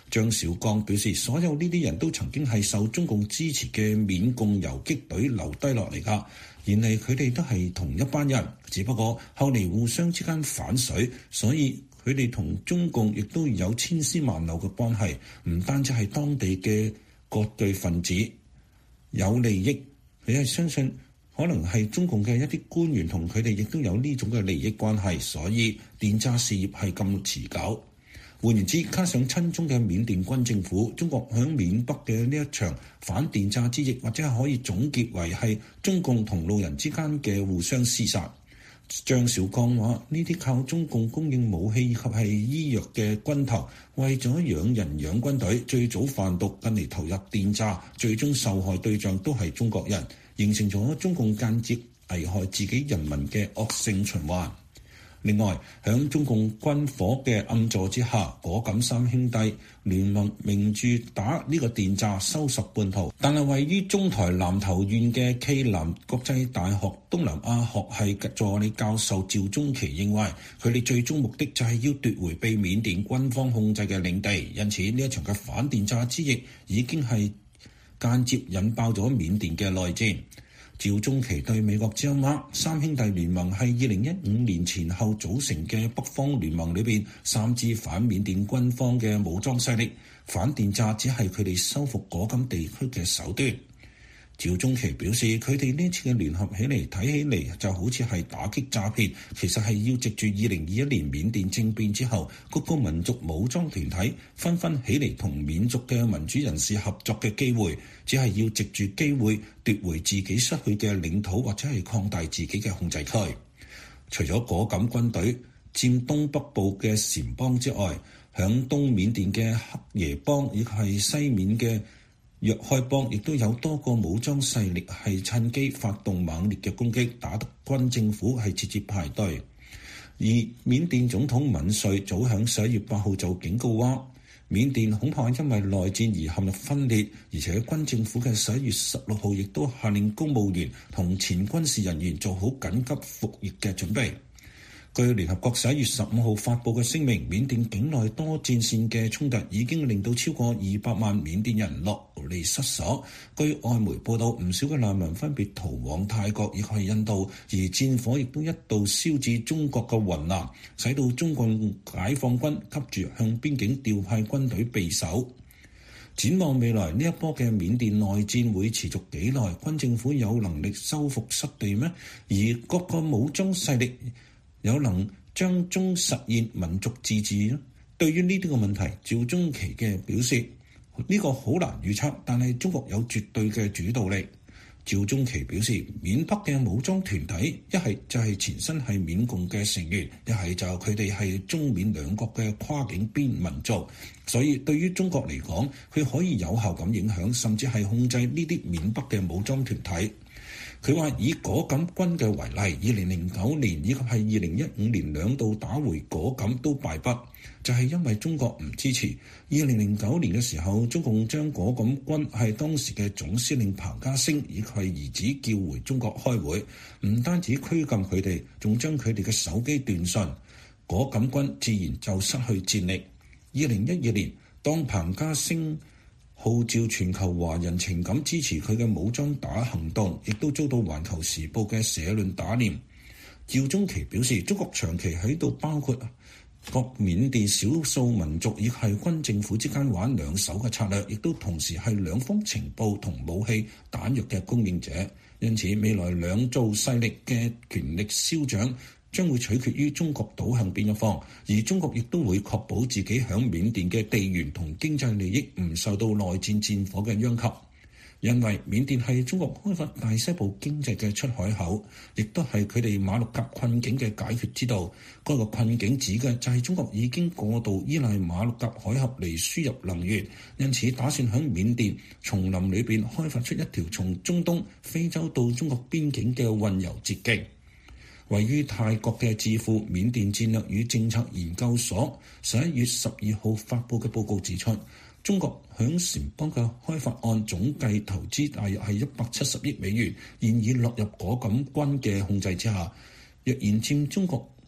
Speaker 11: 張小剛表示，所有呢啲人都曾經係受中共支持嘅緬共游擊隊留低落嚟㗎，原嚟佢哋都係同一班人，只不過後嚟互相之間反水，所以佢哋同中共亦都有千絲萬縷嘅關係，唔單止係當地嘅割據分子有利益，佢係相信可能係中共嘅一啲官員同佢哋亦都有呢種嘅利益關係，所以電詐事業係咁持久。換言之，加上親中嘅緬甸軍政府，中國響緬北嘅呢一場反電詐之役，或者係可以總結為係中共同路人之間嘅互相廝殺。張小剛話：呢啲靠中共供應武器以及係醫藥嘅軍頭，為咗養人養軍隊，最早販毒，近嚟投入電詐，最終受害對象都係中國人，形成咗中共間接危害自己人民嘅惡性循環。另外，響中共軍火嘅暗助之下，果敢三兄弟聯盟名住打呢個電詐收拾叛徒，但係位於中台南頭縣嘅暨南國際大學東南亞學系助理教授趙中奇認為，佢哋最終目的就係要奪回被緬甸軍方控制嘅領地，因此呢一場嘅反電詐之役已經係間接引爆咗緬甸嘅內戰。趙中奇對美國之音話：三兄弟聯盟係二零一五年前後組成嘅北方聯盟裏邊三支反緬甸軍方嘅武裝勢力，反電詐只係佢哋收復果敢地區嘅手段。趙中奇表示，佢哋呢次嘅聯合起嚟睇起嚟就好似係打擊詐騙，其實係要藉住二零二一年緬甸政變之後，各個民族武裝團體紛紛起嚟同緬族嘅民主人士合作嘅機會，只係要藉住機會奪回自己失去嘅領土，或者係擴大自己嘅控制區。除咗果敢軍隊佔東北部嘅撣邦之外，響東緬甸嘅黑耶邦以及係西緬嘅若開邦亦都有多個武裝勢力係趁機發動猛烈嘅攻擊，打得軍政府係節節排隊。而緬甸總統敏瑞早響十一月八號就警告話，緬甸恐怕因為內戰而陷入分裂，而且軍政府嘅十一月十六號亦都下令公務員同前軍事人員做好緊急服役嘅準備。據聯合國十一月十五號發布嘅聲明，緬甸境內多戰線嘅衝突已經令到超過二百萬緬甸人流離失所。據外媒報道，唔少嘅難民分別逃往泰國以及印度，而戰火亦都一度燒至中國嘅雲南，使到中共解放軍急住向邊境調派軍隊備守。展望未來，呢一波嘅緬甸內戰會持續幾耐？軍政府有能力收復失地咩？而各個武裝勢力有能將中實現民族自治咧？對於呢啲個問題，趙中奇嘅表示呢、這個好難預測，但係中國有絕對嘅主導力。趙中奇表示，緬北嘅武裝團體一係就係前身係緬共嘅成員，一係就佢哋係中緬兩國嘅跨境邊民族，所以對於中國嚟講，佢可以有效咁影響，甚至係控制呢啲緬北嘅武裝團體。佢話以果敢軍嘅為例，二零零九年以及係二零一五年兩度打回果敢都敗北，就係因為中國唔支持。二零零九年嘅時候，中共將果敢軍係當時嘅總司令彭家聲以及係兒子叫回中國開會，唔單止拘禁佢哋，仲將佢哋嘅手機斷訊，果敢軍自然就失去戰力。二零一二年，當彭家聲號召全球華人情感支持佢嘅武裝打行動，亦都遭到環球時報嘅社論打臉。趙中奇表示，中國長期喺度包括各緬甸少數民族以係軍政府之間玩兩手嘅策略，亦都同時係兩方情報同武器彈藥嘅供應者。因此，未來兩造勢力嘅權力消長將會取決於中國倒向邊一方，而中國亦都會確保自己響緬甸嘅地緣同經濟利益唔受到內戰戰火嘅殃及。因為緬甸係中國開發大西部經濟嘅出海口，亦都係佢哋馬六甲困境嘅解決之道。嗰個困境指嘅就係中國已經過度依賴馬六甲海峽嚟輸入能源，因此打算響緬甸叢林裏邊開發出一條從中東、非洲到中國邊境嘅運油捷徑。位於泰國嘅智庫緬甸戰略與政策研究所十一月十二號發布嘅報告指出，中國響撣邦嘅開發案總計投資大約係一百七十億美元，現已落入果敢軍嘅控制之下。若然佔中國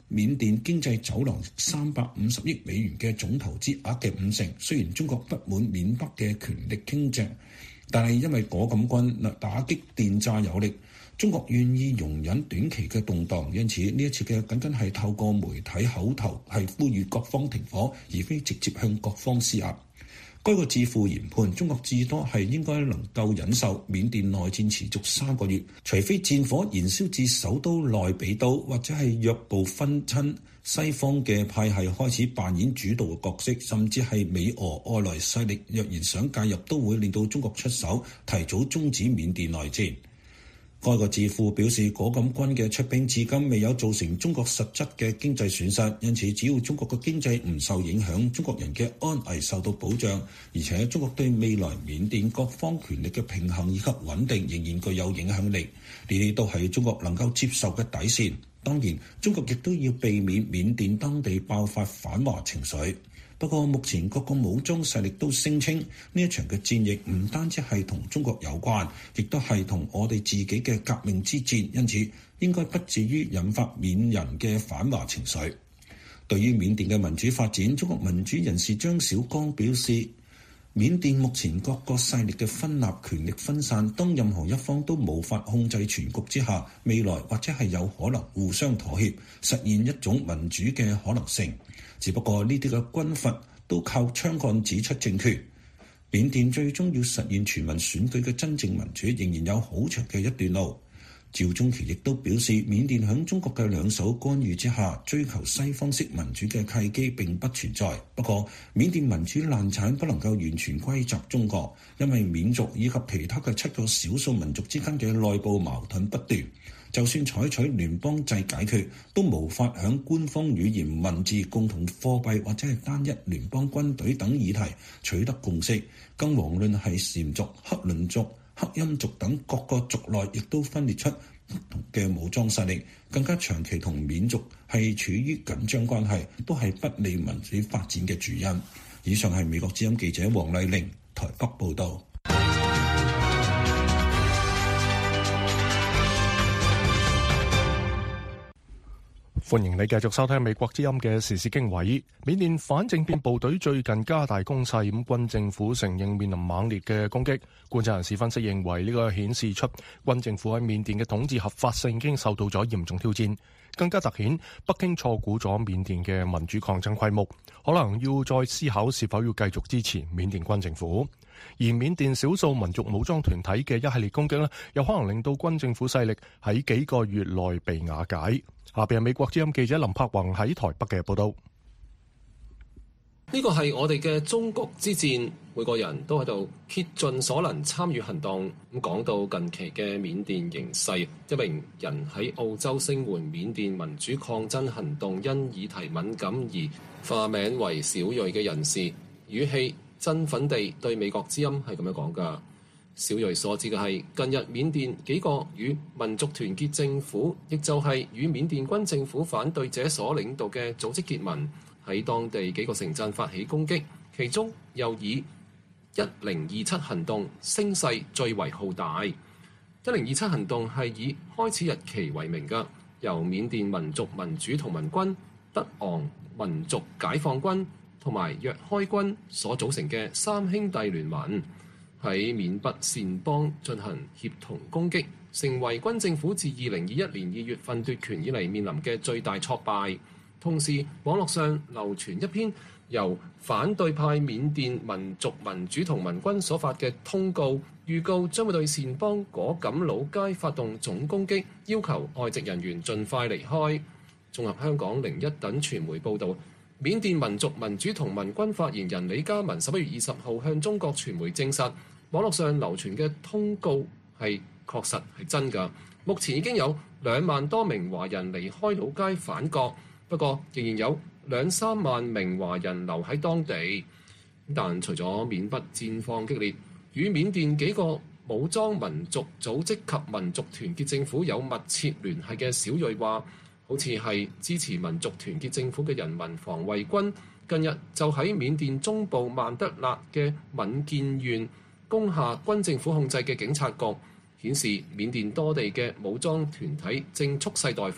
Speaker 11: 緬甸經濟走廊三百五十億美元嘅總投資額嘅五成。雖然中國不滿緬北嘅權力傾斜，但係因為果敢軍打擊電詐有力，中國願意容忍短期嘅動盪，因此呢一次嘅僅僅係透過媒體口頭係呼籲各方停火，而非直接向各方施壓。該個智庫研判，中國至多係應該能夠忍受緬甸內戰持續三個月，除非戰火燃燒至首都內比都，或者係弱部分親西方嘅派系開始扮演主導嘅角色，甚至係美俄外來勢力若然想介入，都會令到中國出手，提早終止緬甸內戰。該個智庫表示，果敢軍嘅出兵至今未有造成中國實質嘅經濟損失，因此只要中國嘅經濟唔受影響，中國人嘅安危受到保障，而且中國對未來緬甸各方權力嘅平衡以及穩定仍然具有影響力，呢啲都係中國能夠接受嘅底線。當然，中國亦都要避免緬甸當地爆發反華情緒。不過，目前各個武裝勢力都聲稱呢一場嘅戰役唔單止係同中國有關，亦都係同我哋自己嘅革命之戰，因此應該不至於引發緬人嘅反華情緒。對於緬甸嘅民主發展，中國民主人士張小剛表示，緬甸目前各個勢力嘅分立、權力分散，當任何一方都無法控制全局之下，未來或者係有可能互相妥協，實現一種民主嘅可能性。只不過呢啲嘅軍閥都靠槍桿指出政權，緬甸最終要實現全民選舉嘅真正民主，仍然有好長嘅一段路。趙忠琪亦都表示，緬甸響中國嘅兩手干預之下，追求西方式民主嘅契機並不存在。不過，緬甸民主難產不能夠完全歸責中國，因為緬族以及其他嘅七個少數民族之間嘅內部矛盾不斷。就算採取聯邦制解決，都無法響官方語言、文字、共同貨幣或者係單一聯邦軍隊等議題取得共識。更遑論係禪族、克倫族、克欽族等各個族內，亦都分裂出不同嘅武裝勢力，更加長期同緬族係處於緊張關係，都係不利民主發展嘅主因。以上係美國之音記者黃麗玲台北報導。
Speaker 1: 歡迎你繼續收聽美國之音嘅時事經緯。緬甸反政變部隊最近加大攻勢，咁軍政府承認面臨猛烈嘅攻擊。觀察人士分析認為，呢個顯示出軍政府喺緬甸嘅統治合法性已經受到咗嚴重挑戰，更加凸顯北京錯估咗緬甸嘅民主抗爭規模，可能要再思考是否要繼續支持緬甸軍政府。而緬甸少數民族武裝團體嘅一系列攻擊呢，有可能令到軍政府勢力喺幾個月內被瓦解。下邊係美國之音記者林柏宏喺台北嘅報道。
Speaker 3: 呢個係我哋嘅中國之戰，每個人都喺度竭盡所能參與行動。咁講到近期嘅緬甸形勢，一名人喺澳洲聲援緬甸民主抗爭行動，因議題敏感而化名為小瑞嘅人士，語氣振奮地對美國之音係咁樣講㗎。小瑞所指嘅係近日緬甸幾個與民族團結政府，亦就係與緬甸軍政府反對者所領導嘅組織結盟，喺當地幾個城鎮發起攻擊，其中又以一零二七行動聲勢最為浩大。一零二七行動係以開始日期為名嘅，由緬甸民族民主同盟軍、德昂民族解放軍同埋若開軍所組成嘅三兄弟聯盟，喺緬北善邦進行協同攻擊，成為軍政府自二零二一年二月份奪權以嚟面臨嘅最大挫敗。同時，網絡上流傳一篇由反對派緬甸民族民主同盟軍所發嘅通告，預告將會對善邦果敢老街發動總攻擊，要求外籍人員盡快離開。綜合香港零一等傳媒報導，緬甸民族民主同盟軍發言人李嘉文十一月二十號向中國傳媒證實，網絡上流傳嘅通告係確實係真㗎。目前已經有兩萬多名華人離開老街返國，不過仍然有兩三萬名華人留喺當地。但除咗緬北戰況激烈，與緬甸幾個武裝民族組織及民族團結政府有密切聯繫嘅小瑞話，好似係支持民族團結政府嘅人民防衛軍，近日就喺緬甸中部曼德勒嘅敏建縣攻下軍政府控制嘅警察局，顯示緬甸多地嘅武裝團體正蓄勢待發，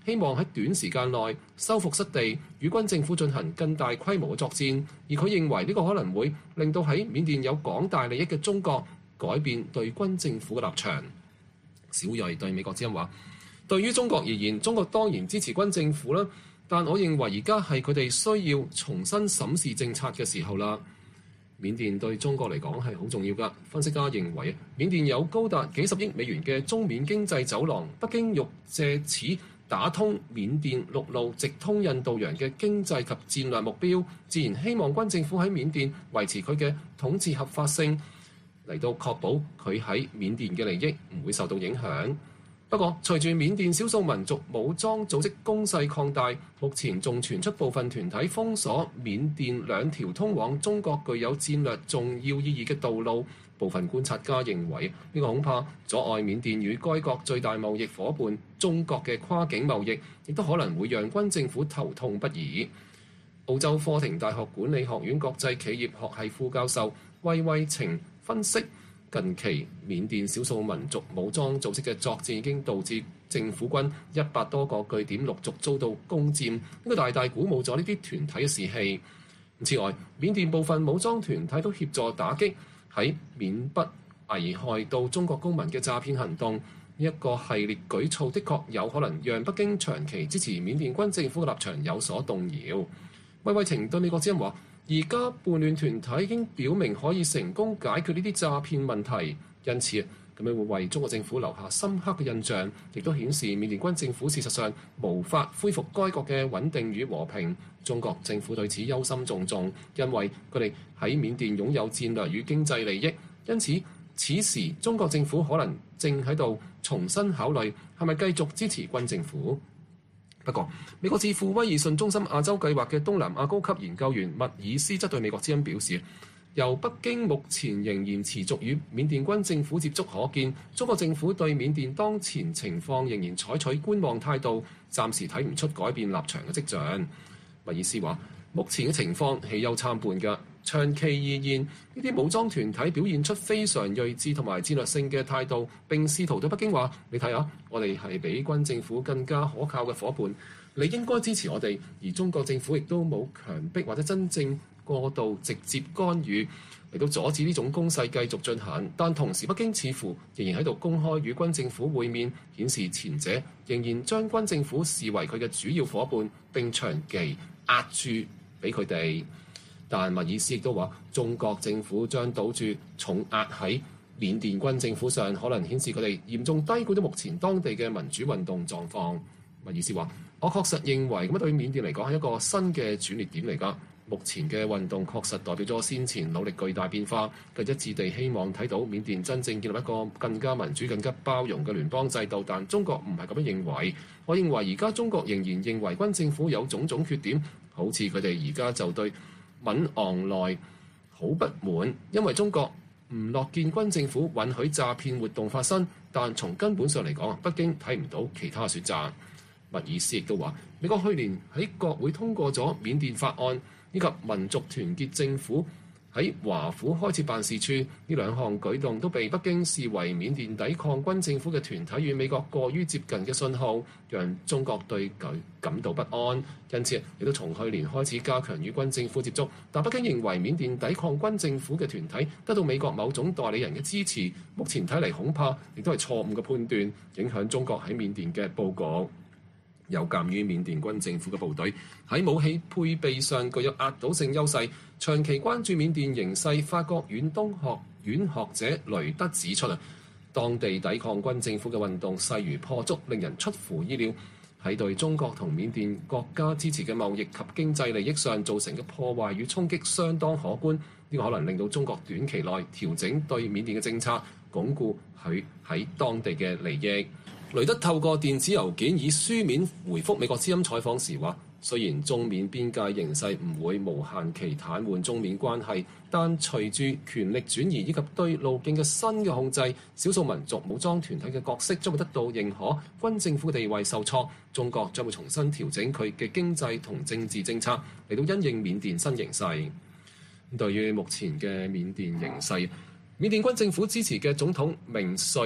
Speaker 3: 希望喺短時間內收復失地，與軍政府進行更大規模嘅作戰。而佢認為呢個可能會令到喺緬甸有廣大利益嘅中國改變對軍政府嘅立場。小瑞對美國之音話：對於中國而言，中國當然支持軍政府啦，但我認為而家係佢哋需要重新審視政策嘅時候啦。緬甸對中國嚟講係好重要㗎。分析家認為，緬甸有高達幾十億美元嘅中緬經濟走廊，北京欲借此打通緬甸陸路直通印度洋嘅經濟及戰略目標，自然希望軍政府喺緬甸維持佢嘅統治合法性，嚟到確保佢喺緬甸嘅利益唔會受到影響。不過，隨住緬甸少數民族武裝組織攻勢擴大，目前仲傳出部分團體封鎖緬甸兩條通往中國具有戰略重要意義嘅道路。部分觀察家認為，呢個恐怕阻礙緬甸與該國最大貿易夥伴中國嘅跨境貿易，亦都可能會讓軍政府頭痛不已。澳洲課廷大學管理學院國際企業學系副教授魏慧晴分析，近期緬甸少數民族武裝組織嘅作戰已經導致政府軍一百多個據點陸續遭到攻佔，呢個大大鼓舞咗呢啲團體嘅士氣。此外，緬甸部分武裝團體都協助打擊喺緬北危害到中國公民嘅詐騙行動。呢一個系列舉措的確有可能讓北京長期支持緬甸軍政府嘅立場有所動搖。魏慧晴對美國之音話：而家叛亂團體已經表明可以成功解決呢啲詐騙問題，因此咁樣會為中國政府留下深刻嘅印象，亦都顯示緬甸軍政府事實上無法恢復該國嘅穩定與和平。中國政府對此憂心忡忡，因為佢哋喺緬甸擁有戰略與經濟利益，因此此時中國政府可能正喺度重新考慮係咪繼續支持軍政府。不過，美國智庫威爾遜中心亞洲計劃嘅東南亞高級研究員麥爾斯則對美國之音表示，由北京目前仍然持續與緬甸軍政府接觸可見，中國政府對緬甸當前情況仍然採取觀望態度，暫時睇唔出改變立場嘅跡象。麥爾斯話：目前嘅情況喜憂參半㗎。長期而言，呢啲武裝團體表現出非常睿智同埋戰略性嘅態度，並試圖對北京話：你睇下，我哋係比軍政府更加可靠嘅伙伴，你應該支持我哋。而中國政府亦都冇強迫或者真正過度直接干預嚟到阻止呢種攻勢繼續進行。但同時，北京似乎仍然喺度公開與軍政府會面，顯示前者仍然將軍政府視為佢嘅主要伙伴，並長期壓住俾佢哋。但麥爾斯亦都話，中國政府將賭注重壓喺緬甸軍政府上，可能顯示佢哋嚴重低估咗目前當地嘅民主運動狀況。麥爾斯話：我確實認為咁樣對緬甸嚟講係一個新嘅轉捩點嚟㗎。目前嘅運動確實代表咗先前努力巨大變化，佢一致地希望睇到緬甸真正建立一個更加民主、更加包容嘅聯邦制度。但中國唔係咁樣認為。我認為而家中國仍然認為軍政府有種種缺點，好似佢哋而家就對敏昂萊好不滿，因為中國唔樂見軍政府允許詐騙活動發生，但從根本上嚟講，北京睇唔到其他選擇。麥爾斯亦都話，美國去年喺國會通過咗緬甸法案，以及民族團結政府喺華府開設辦事處，呢兩項舉動都被北京視為緬甸抵抗軍政府嘅團體與美國過於接近嘅信號，讓中國對佢感到不安。因此，亦都從去年開始加強與軍政府接觸。但北京認為緬甸抵抗軍政府嘅團體得到美國某種代理人嘅支持，目前睇嚟恐怕亦都係錯誤嘅判斷，影響中國喺緬甸嘅佈局。有鑑於緬甸軍政府嘅部隊喺武器配備上具有壓倒性優勢，長期關注緬甸形勢，法國遠東學院學者雷德指出啊，當地抵抗軍政府嘅運動勢如破竹，令人出乎意料，喺對中國同緬甸國家支持嘅貿易及經濟利益上造成嘅破壞與衝擊相當可觀。呢個可能令到中國短期內調整對緬甸嘅政策，鞏固佢喺當地嘅利益。雷德透過電子郵件以書面回覆美國之音採訪時話，雖然中緬邊界形勢唔會無限期癱瘓中緬關係，但隨住權力轉移以及對路徑嘅新嘅控制，少數民族武裝團體嘅角色將會得到認可，軍政府地位受挫，中國將會重新調整佢嘅經濟同政治政策嚟到因應緬甸新形勢。對於目前嘅緬甸形勢，緬甸軍政府支持嘅總統明瑞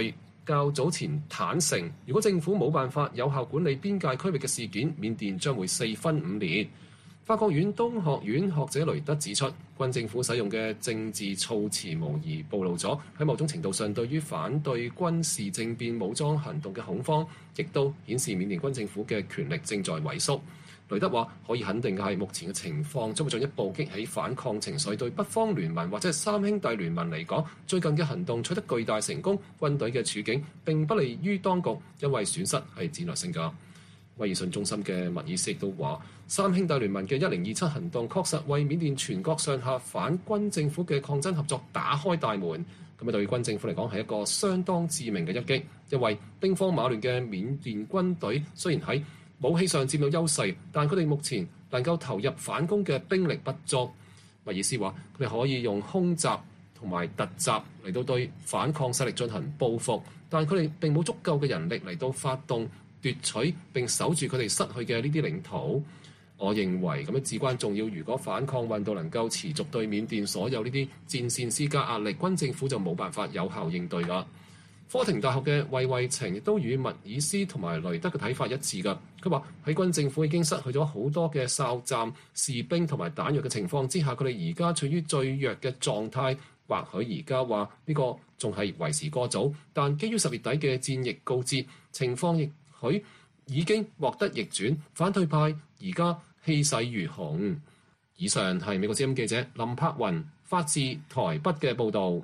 Speaker 3: 較早前坦承，如果政府冇辦法有效管理邊界區域嘅事件，緬甸將會四分五裂。法國院東學院學者雷德指出，軍政府使用嘅政治措辭無疑暴露咗喺某種程度上對於反對軍事政變武裝行動嘅恐慌，亦都顯示緬甸軍政府嘅權力正在萎縮。雷德話：可以肯定嘅係，目前嘅情況將會進一步激起反抗情緒。對北方聯盟或者係三兄弟聯盟嚟講，最近嘅行動取得巨大成功，軍隊嘅處境並不利於當局，因為損失係戰略性㗎。威爾遜中心嘅密爾斯亦都話：三兄弟聯盟嘅一零二七行動確實為緬甸全國上下反軍政府嘅抗爭合作打開大門。咁啊，對軍政府嚟講係一個相當致命嘅一擊，因為兵荒馬亂嘅緬甸軍隊雖然喺武器上佔有優勢，但佢哋目前能夠投入反攻嘅兵力不足。密爾斯話：佢哋可以用空襲同埋突襲嚟到對反抗勢力進行報復，但佢哋並冇足夠嘅人力嚟到發動奪取並守住佢哋失去嘅呢啲領土。我認為咁樣至關重要。如果反抗運動能夠持續對緬甸所有呢啲戰線施加壓力，軍政府就冇辦法有效應對啦。科廷大學嘅衛慧晴亦都與密爾斯同埋雷德嘅睇法一致㗎。佢話喺軍政府已經失去咗好多嘅哨站、士兵同埋彈藥嘅情況之下，佢哋而家處於最弱嘅狀態。或許而家話呢個仲係為時過早，但基於十月底嘅戰役告捷，情況亦許已經獲得逆轉。反對派而家氣勢如虹。以上係美國之音記者林柏雲發自台北嘅報導。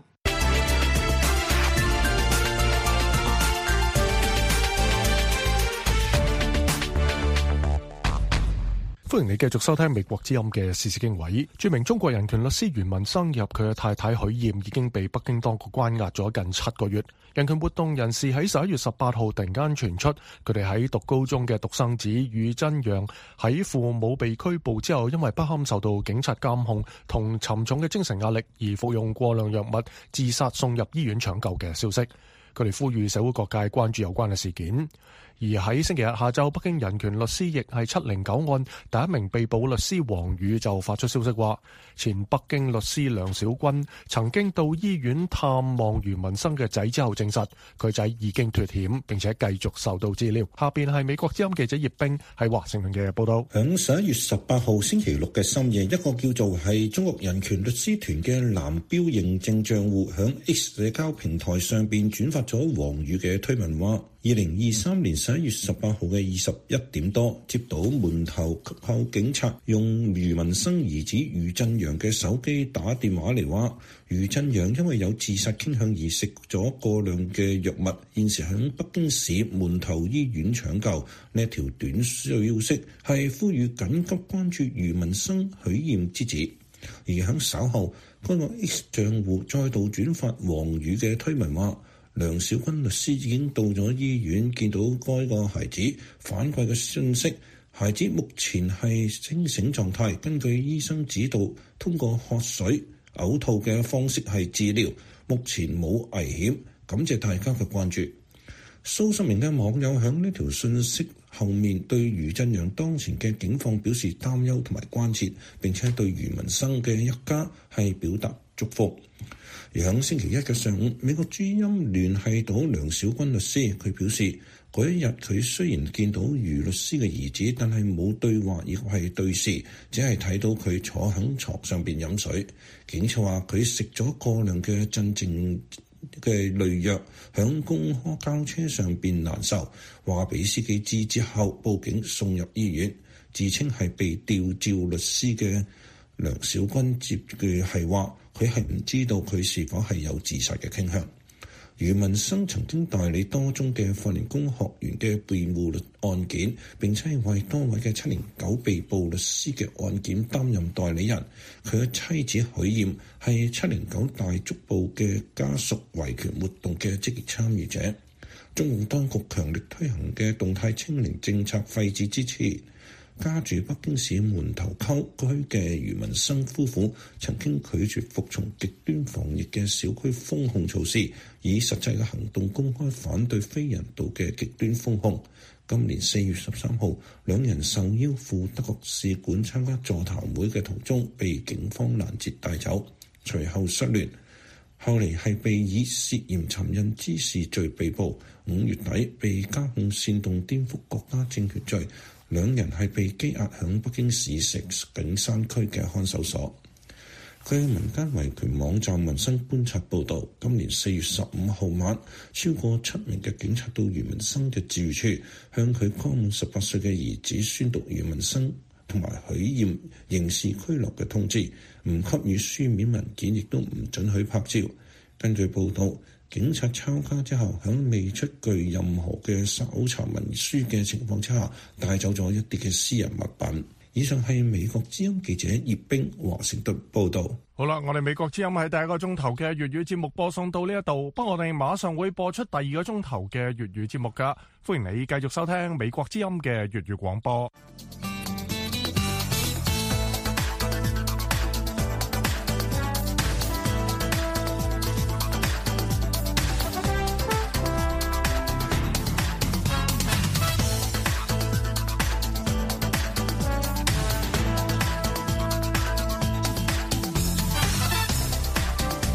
Speaker 1: 歡迎你繼續收聽美國之音嘅時事經緯。著名中國人權律師余文生及佢嘅太太許艷已經被北京當局關押咗近七個月。人權活動人士喺十一月十八號突然間傳出，佢哋喺讀高中嘅獨生子余真陽喺父母被拘捕之後，因為不堪受到警察監控同沉重嘅精神壓力而服用過量藥物自殺，送入醫院搶救嘅消息。佢哋呼籲社會各界關注有關嘅事件。而喺星期日下晝，北京人權律師亦係七零九案第一名被捕律師王宇就發出消息話，前北京律師梁小軍曾經到醫院探望余文生嘅仔之後，證實佢仔已經脫險並且繼續受到治療。下邊係美國之音記者葉冰喺華盛頓嘅報道。
Speaker 11: 響十一月十八號星期六嘅深夜，一個叫做係中國人權律師團嘅藍標認證賬戶響 X 社交平台上邊轉發咗王宇嘅推文話，二零二三年十一月十八號嘅二十一點多，接到門頭扣警察用余文生兒子余振陽嘅手機打電話嚟話，余振陽因為有自殺傾向而食咗過量嘅藥物，現時喺北京市門頭醫院搶救。呢一條短消息係呼籲緊急關注余文生許艷之子。而喺稍後，該個 X 賬戶再度轉發王宇嘅推文話，梁小軍律師已經到咗醫院，見到該個孩子，反饋嘅信息，孩子目前係清醒狀態，根據醫生指導，通過喝水、嘔吐嘅方式係治療，目前冇危險，感謝大家嘅關注。數十名嘅網友響呢條信息後面對余振陽當前嘅境況表示擔憂同埋關切，並且對余文生嘅一家係表達祝福。而喺星期一嘅上午，美國之音聯繫到梁小軍律師，佢表示嗰一日佢雖然見到余律師嘅兒子，但係冇對話亦係對視，只係睇到佢坐喺床上邊飲水。警察話佢食咗過量嘅鎮靜嘅類藥，響公交車上邊難受，話俾司機知之後報警送入醫院。自稱係被調召律師嘅梁小軍接句係話，佢係唔知道佢是否係有自殺嘅傾向。余文生曾經代理多宗嘅法輪功學員嘅辯護律案件，並且為多位嘅七零九被捕律師嘅案件擔任代理人。佢嘅妻子許艷係七零九大足部嘅家屬維權活動嘅積極參與者。中共當局強力推行嘅動態清零政策廢止之前，家住北京市門頭溝區嘅余文生夫婦曾經拒絕服從極端防疫嘅小區封控措施，以實際嘅行動公開反對非人道嘅極端封控。今年四月十三號，兩人受邀赴德國使館參加座談會嘅途中，被警方攔截帶走，隨後失聯。 後嚟係被以涉嫌尋釁滋事罪被捕，五月底被加控煽動顛覆國家政權罪。兩人係被羈押響北京市石景山區嘅看守所。據民間維權網站民生觀察報導，今年四月十五號晚，超過七名嘅警察到余文生嘅住處，向佢剛滿十八歲嘅兒子宣讀余文生同埋許艷刑事拘留嘅通知，唔給予書面文件，亦都唔准許拍照。根據報導，警察抄家之後，喺未出具任何嘅搜查文書嘅情況之下，帶走咗一啲嘅私人物品。以上係美國之音記者葉冰華盛頓報導。
Speaker 2: 好啦，我哋美國之音喺第一個鐘頭嘅粵語節目播送到呢一度，不過我哋馬上會播出第二個鐘頭嘅粵語節目㗎，歡迎你繼續收聽美國之音嘅粵語廣播。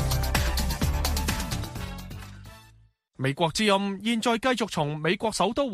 Speaker 2: 美國之音現在繼續從美國首都